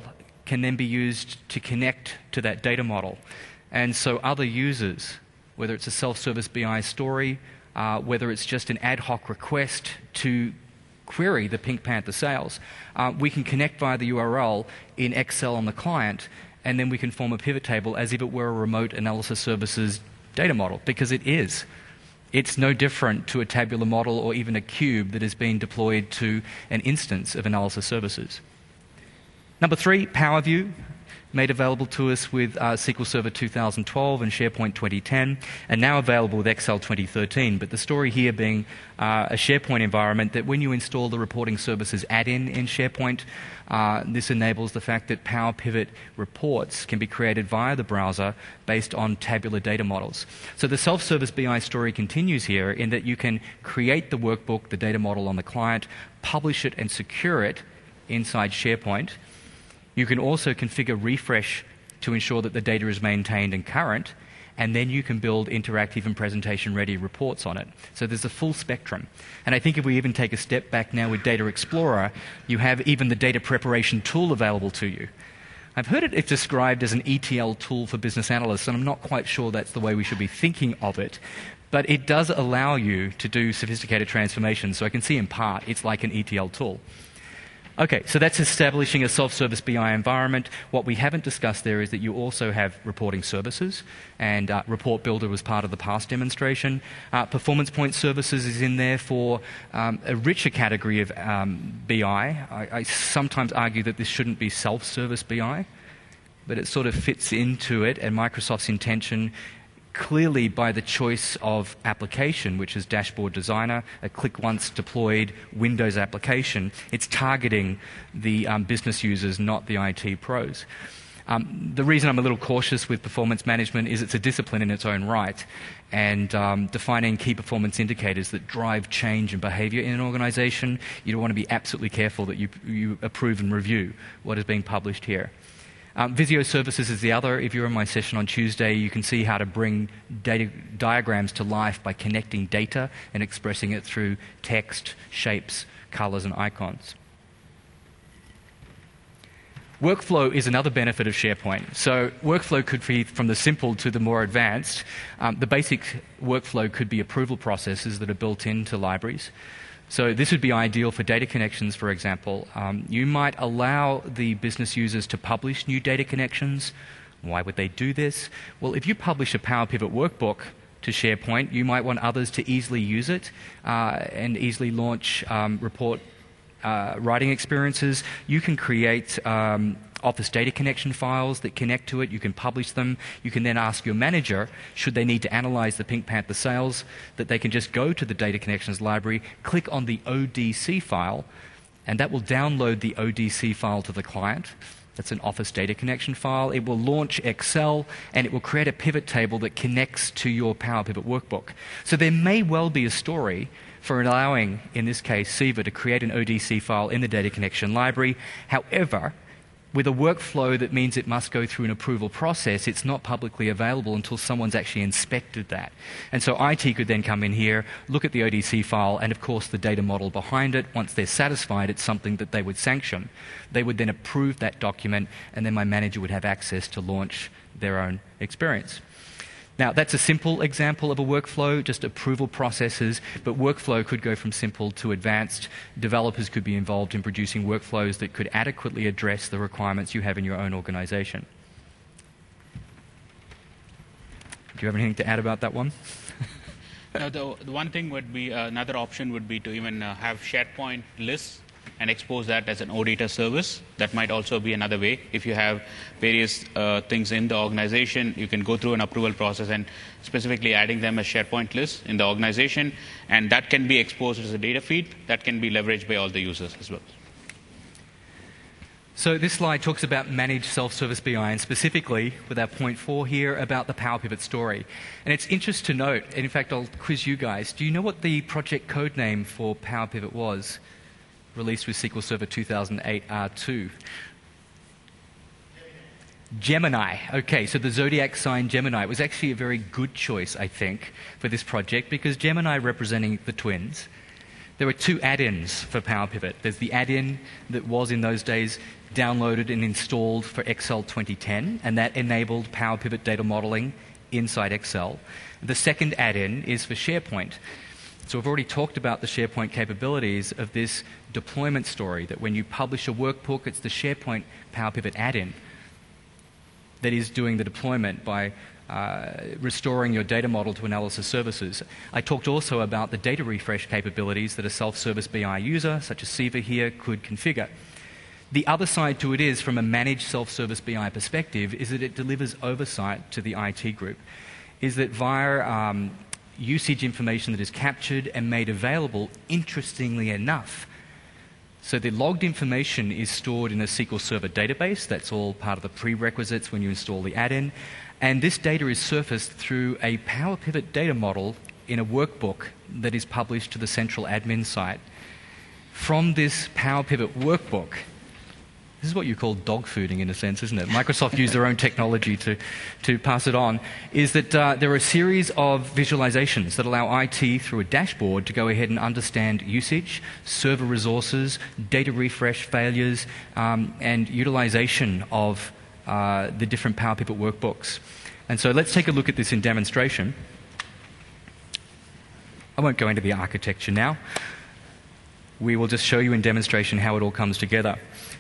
can then be used to connect to that data model. And so other users, whether it's a self-service BI story, whether it's just an ad hoc request to query the Pink Panther sales, we can connect via the URL in Excel on the client, and then we can form a pivot table as if it were a remote analysis services data model, because it is. It's no different to a tabular model or even a cube that is being deployed to an instance of analysis services. Number 3, PowerView, made available to us with SQL Server 2012 and SharePoint 2010, and now available with Excel 2013. But the story here being a SharePoint environment that when you install the reporting services add-in in SharePoint, this enables the fact that Power Pivot reports can be created via the browser based on tabular data models. So the self-service BI story continues here in that you can create the workbook, the data model on the client, publish it and secure it inside SharePoint. You can also configure refresh to ensure that the data is maintained and current, and then you can build interactive and presentation-ready reports on it. So there's a full spectrum. And I think if we even take a step back now with Data Explorer, you have even the data preparation tool available to you. I've heard it described as an ETL tool for business analysts, and I'm not quite sure that's the way we should be thinking of it. But it does allow you to do sophisticated transformations, so I can see in part it's like an ETL tool. Okay, so that's establishing a self-service BI environment. What we haven't discussed there is that you also have reporting services, and Report Builder was part of the past demonstration. Performance Point Services is in there for a richer category of BI. I sometimes argue that this shouldn't be self-service BI, but it sort of fits into it, and Microsoft's intention clearly by the choice of application, which is Dashboard Designer, a click once deployed Windows application. It's targeting the business users, not the IT pros. The reason I'm a little cautious with performance management is it's a discipline in its own right, and defining key performance indicators that drive change and behavior in an organization, you want to be absolutely careful that you approve and review what is being published here. Visio Services is the other. If you're in my session on Tuesday, you can see how to bring data diagrams to life by connecting data and expressing it through text, shapes, colors, and icons. Workflow is another benefit of SharePoint. So workflow could be from the simple to the more advanced. The basic workflow could be approval processes that are built into libraries. So this would be ideal for data connections, for example. You might allow the business users to publish new data connections. Why would they do this? Well, if you publish a Power Pivot workbook to SharePoint, you might want others to easily use it and easily launch report writing experiences. You can create Office data connection files that connect to it. You can publish them. You can then ask your manager, should they need to analyze the Pink Panther sales, that they can just go to the data connections library, click on the ODC file, and that will download the ODC file to the client. That's an Office data connection file. It will launch Excel, and it will create a pivot table that connects to your Power Pivot workbook. So there may well be a story for allowing, in this case, Siva to create an ODC file in the data connection library. However, with a workflow that means it must go through an approval process, it's not publicly available until someone's actually inspected that. And so IT could then come in here, look at the ODC file, and of course the data model behind it. Once they're satisfied it's something that they would sanction, they would then approve that document, and then my manager would have access to launch their own experience. Now, that's a simple example of a workflow, just approval processes, but workflow could go from simple to advanced. Developers could be involved in producing workflows that could adequately address the requirements you have in your own organization. Do you have anything to add about that one? Now, the one thing would be, another option would be to even have SharePoint lists and expose that as an OData service. That might also be another way. If you have various things in the organization, you can go through an approval process and specifically adding them as SharePoint lists in the organization, and that can be exposed as a data feed that can be leveraged by all the users as well. So this slide talks about managed self-service BI, and specifically with our point 4 here about the Power Pivot story. And it's interesting to note, and in fact I'll quiz you guys, do you know what the project code name for Power Pivot was? Released with SQL Server 2008 R2. Gemini. Okay, so the zodiac sign Gemini was actually a very good choice, I think, for this project, because Gemini representing the twins. There are two add-ins for PowerPivot. There's the add-in that was in those days downloaded and installed for Excel 2010, and that enabled PowerPivot data modeling inside Excel. The second add-in is for SharePoint. So we've already talked about the SharePoint capabilities of this deployment story, that when you publish a workbook, it's the SharePoint PowerPivot add-in that is doing the deployment by restoring your data model to analysis services. I talked also about the data refresh capabilities that a self-service BI user, such as Siva here, could configure. The other side to it is, from a managed self-service BI perspective, is that it delivers oversight to the IT group, is that via usage information that is captured and made available, interestingly enough. So the logged information is stored in a SQL Server database. That's all part of the prerequisites when you install the add-in. And this data is surfaced through a PowerPivot data model in a workbook that is published to the central admin site. From this PowerPivot workbook, this is what you call dog fooding in a sense, isn't it? Microsoft used their own technology to pass it on, is that there are a series of visualizations that allow IT through a dashboard to go ahead and understand usage, server resources, data refresh failures, and utilization of the different PowerPivot workbooks. And so let's take a look at this in demonstration. I won't go into the architecture now. We will just show you in demonstration how it all comes together.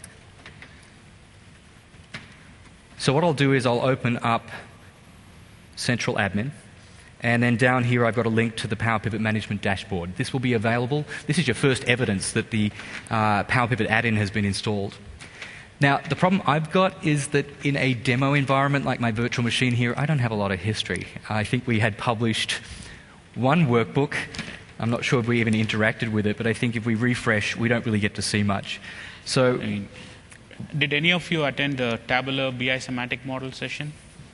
So what I'll do is I'll open up Central Admin, and then down here I've got a link to the PowerPivot Management Dashboard. This will be available. This is your first evidence that the PowerPivot add-in has been installed. Now, the problem I've got is that in a demo environment like my virtual machine here, I don't have a lot of history. I think we had published one workbook. I'm not sure if we even interacted with it, but I think if we refresh, we don't really get to see much. So, did any of you attend the Tabular BI Semantic Model session?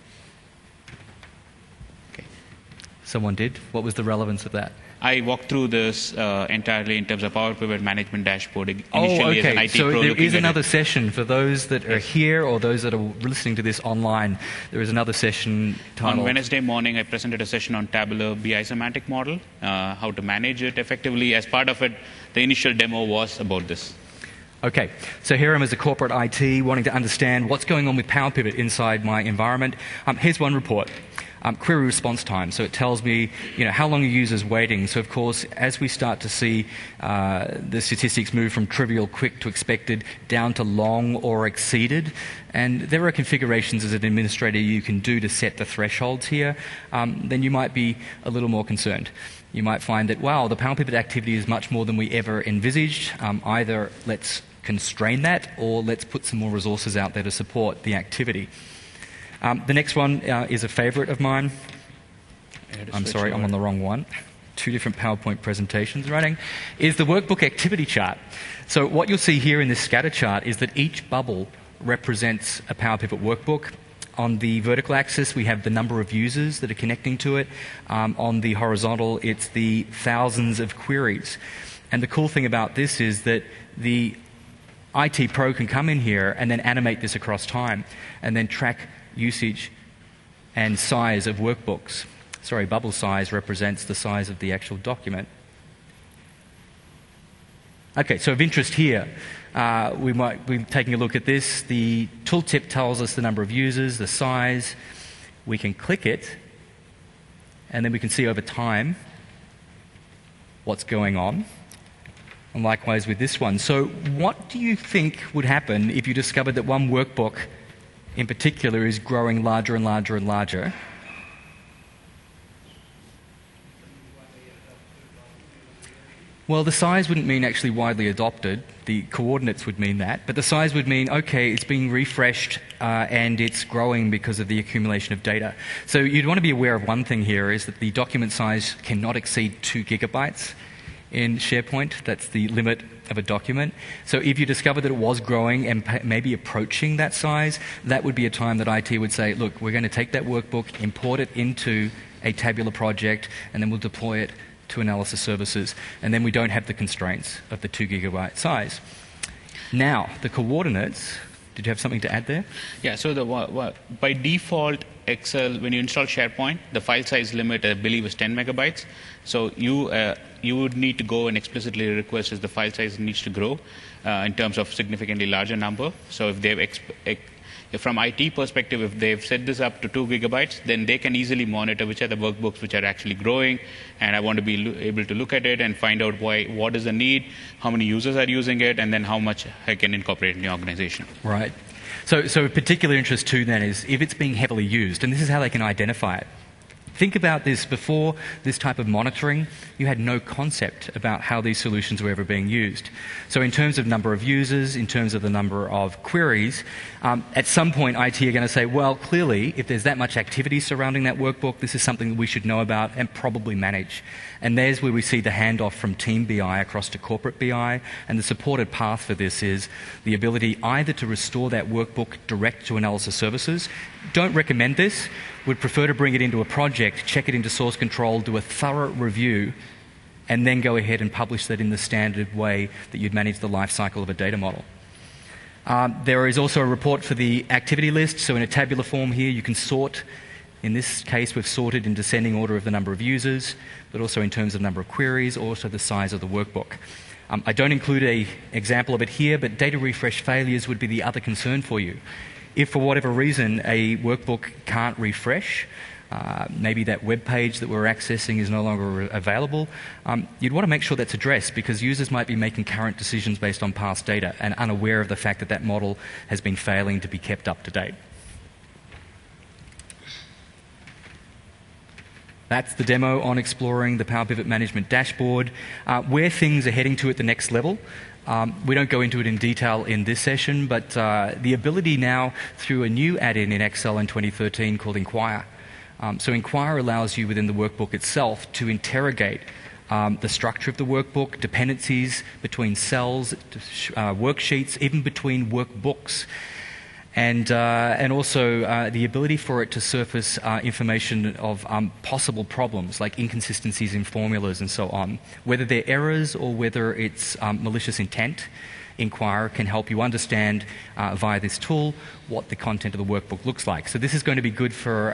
Okay. Someone did. What was the relevance of that? I walked through this entirely in terms of PowerPivot Management Dashboard initially as an IT so pro. there is another session for those that are here or those that are listening to this online. There is another session titled... On Wednesday morning, I presented a session on Tabular BI Semantic Model, how to manage it effectively. As part of it, the initial demo was about this. Okay, so here I am as a corporate IT wanting to understand what's going on with PowerPivot inside my environment. Here's one report. Query response time. So it tells me, how long a user's waiting. So of course, as we start to see the statistics move from trivial, quick to expected down to long or exceeded, and there are configurations as an administrator you can do to set the thresholds here, then you might be a little more concerned. You might find that, wow, the PowerPivot activity is much more than we ever envisaged. Either let's constrain that or let's put some more resources out there to support the activity. The next one is a favorite of mine. I'm sorry, I'm on the wrong one. Two different PowerPoint presentations running. Is the workbook activity chart. So what you'll see here in this scatter chart is that each bubble represents a PowerPivot workbook. On the vertical axis, we have the number of users that are connecting to it. On the horizontal, it's the thousands of queries. And the cool thing about this is that the IT pro can come in here and then animate this across time and then track usage and size of workbooks. Sorry, bubble size represents the size of the actual document. Okay, so of interest here, we might be taking a look at this. The tooltip tells us the number of users, the size. We can click it, and then we can see over time what's going on. And likewise with this one. So what do you think would happen if you discovered that one workbook in particular is growing larger and larger and larger? Well, the size wouldn't mean actually widely adopted. The coordinates would mean that. But the size would mean, okay, it's being refreshed and it's growing because of the accumulation of data. So you'd want to be aware of one thing here is that the document size cannot exceed 2 gigabytes in SharePoint. That's the limit of a document. So if you discover that it was growing and maybe approaching that size, that would be a time that IT would say, look, we're going to take that workbook, import it into a tabular project, and then we'll deploy it to analysis services. And then we don't have the constraints of the 2 gigabyte size. Now, the coordinates Did you have something to add there? Yeah, so by default, Excel, when you install SharePoint, the file size limit, I believe, is 10 megabytes. So you would need to go and explicitly request as the file size needs to grow in terms of significantly larger number. So if they've from IT perspective, if they've set this up to 2 gigabytes, then they can easily monitor which are the workbooks which are actually growing, and I want to be able to look at it and find out what is the need, how many users are using it, and then how much I can incorporate in the organization. Right. So of particular interest too then is if it's being heavily used, and this is how they can identify it. Think about this. Before this type of monitoring, you had no concept about how these solutions were ever being used. So in terms of number of users, in terms of the number of queries, at some point IT are going to say, well, clearly, if there's that much activity surrounding that workbook, this is something that we should know about and probably manage. And there's where we see the handoff from Team BI across to Corporate BI, and the supported path for this is the ability either to restore that workbook direct to analysis services. Don't recommend this. Would prefer to bring it into a project, check it into source control, do a thorough review, and then go ahead and publish that in the standard way that you'd manage the life cycle of a data model. There is also a report for the activity list. So in a tabular form here, you can sort. In this case, we've sorted in descending order of the number of users, but also in terms of number of queries, also the size of the workbook. I don't include an example of it here, but data refresh failures would be the other concern for you. If for whatever reason a workbook can't refresh, maybe that web page that we're accessing is no longer available, you'd want to make sure that's addressed, because users might be making current decisions based on past data and unaware of the fact that that model has been failing to be kept up to date. That's the demo on exploring the Power Pivot Management Dashboard. Where things are heading to at the next level, we don't go into it in detail in this session, but the ability now through a new add-in in Excel in 2013 called Inquire. So Inquire allows you within the workbook itself to interrogate the structure of the workbook, dependencies between cells, worksheets, even between workbooks. And also the ability for it to surface information of possible problems like inconsistencies in formulas and so on. Whether they're errors or whether it's malicious intent, Inquire can help you understand via this tool what the content of the workbook looks like. So this is going to be good for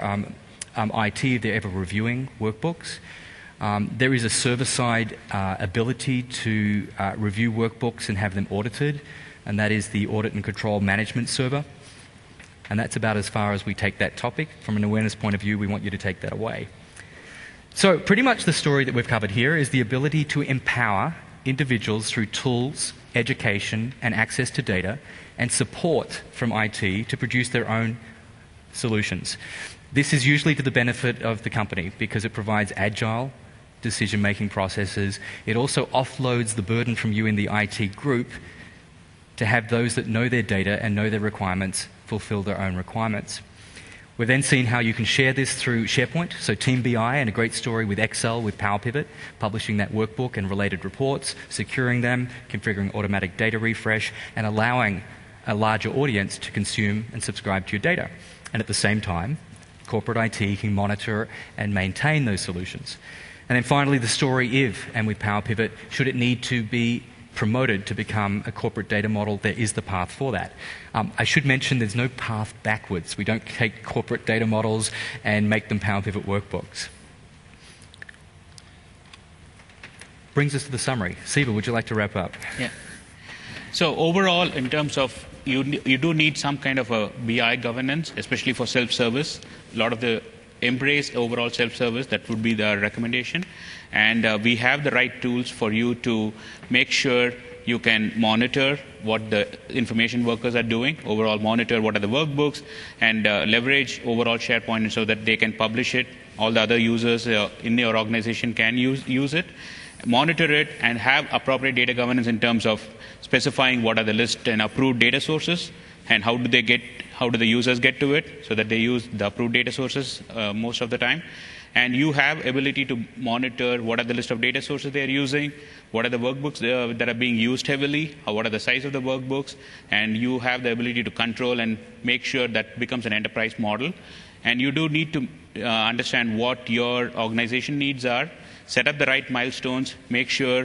IT if they're ever reviewing workbooks. There is a server-side ability to review workbooks and have them audited, and that is the Audit and Control Management Server. And that's about as far as we take that topic. From an awareness point of view, we want you to take that away. So pretty much the story that we've covered here is the ability to empower individuals through tools, education, and access to data, and support from IT to produce their own solutions. This is usually to the benefit of the company because it provides agile decision-making processes. It also offloads the burden from you in the IT group to have those that know their data and know their requirements fulfill their own requirements. We've then seen how you can share this through SharePoint, so Team BI, and a great story with Excel, with Power Pivot, publishing that workbook and related reports, securing them, configuring automatic data refresh, and allowing a larger audience to consume and subscribe to your data. And at the same time, corporate IT can monitor and maintain those solutions. And then finally, the story if, and with Power Pivot, should it need to be promoted to become a corporate data model, there is the path for that. I should mention there's no path backwards. We don't take corporate data models and make them Power Pivot workbooks. Brings us to the summary. Siva, would you like to wrap up? Yeah. So overall, in terms of you do need some kind of a BI governance, especially for self-service. A lot of the embrace overall self-service, that would be the recommendation. And we have the right tools for you to make sure you can monitor what the information workers are doing, overall monitor what are the workbooks, and leverage overall SharePoint so that they can publish it. All the other users in your organization can use it, monitor it, and have appropriate data governance in terms of specifying what are the list and approved data sources, and how do the users get to it, so that they use the approved data sources most of the time. And you have ability to monitor what are the list of data sources they are using, what are the workbooks that are being used heavily, what are the size of the workbooks, and you have the ability to control and make sure that becomes an enterprise model. And you do need to understand what your organization needs are, set up the right milestones, make sure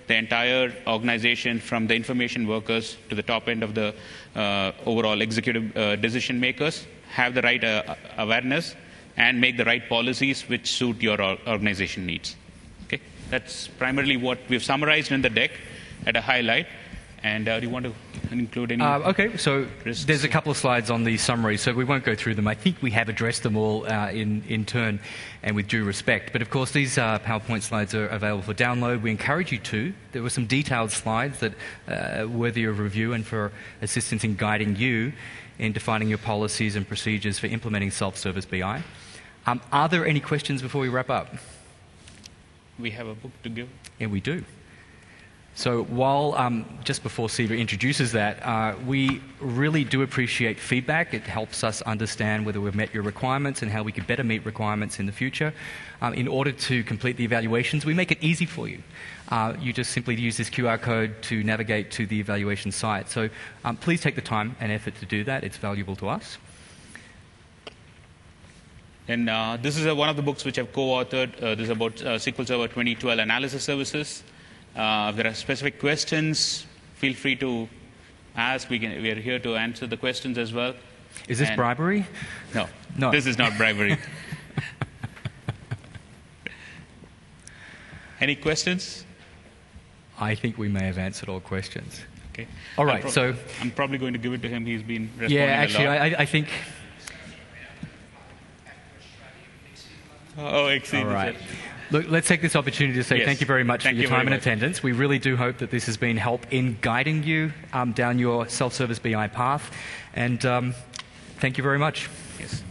the entire organization, from the information workers to the top end of the overall executive decision makers, have the right awareness and make the right policies which suit your organization needs. Okay? That's primarily what we've summarized in the deck at a highlight. And do you want to include any? Okay, so risks? there's a couple of slides on the summary, so we won't go through them. I think we have addressed them all in turn and with due respect. But of course, these PowerPoint slides are available for download. We encourage you to. There were some detailed slides that are worthy of review and for assistance in guiding you in defining your policies and procedures for implementing self-service BI. Are there any questions before we wrap up? We have a book to give. Yeah, we do. So while, just before Siva introduces that, we really do appreciate feedback. It helps us understand whether we've met your requirements and how we could better meet requirements in the future. In order to complete the evaluations, we make it easy for you. You just simply use this QR code to navigate to the evaluation site. So please take the time and effort to do that. It's valuable to us. And this is one of the books which I've co-authored. This is about SQL Server 2012 analysis services. If there are specific questions, feel free to ask. We are here to answer the questions as well. Is this bribery? No, this is not bribery. Any questions? I think we may have answered all questions. Okay. All right, so I'm probably going to give it to him. He's been responding yeah, actually, a lot. I think. Oh, Exceed. All right. Look, let's take this opportunity to say Yes. thank you very much for Thank your you time very and much. attendance. We really do hope that this has been help in guiding you down your self-service BI path. And thank you very much. Yes.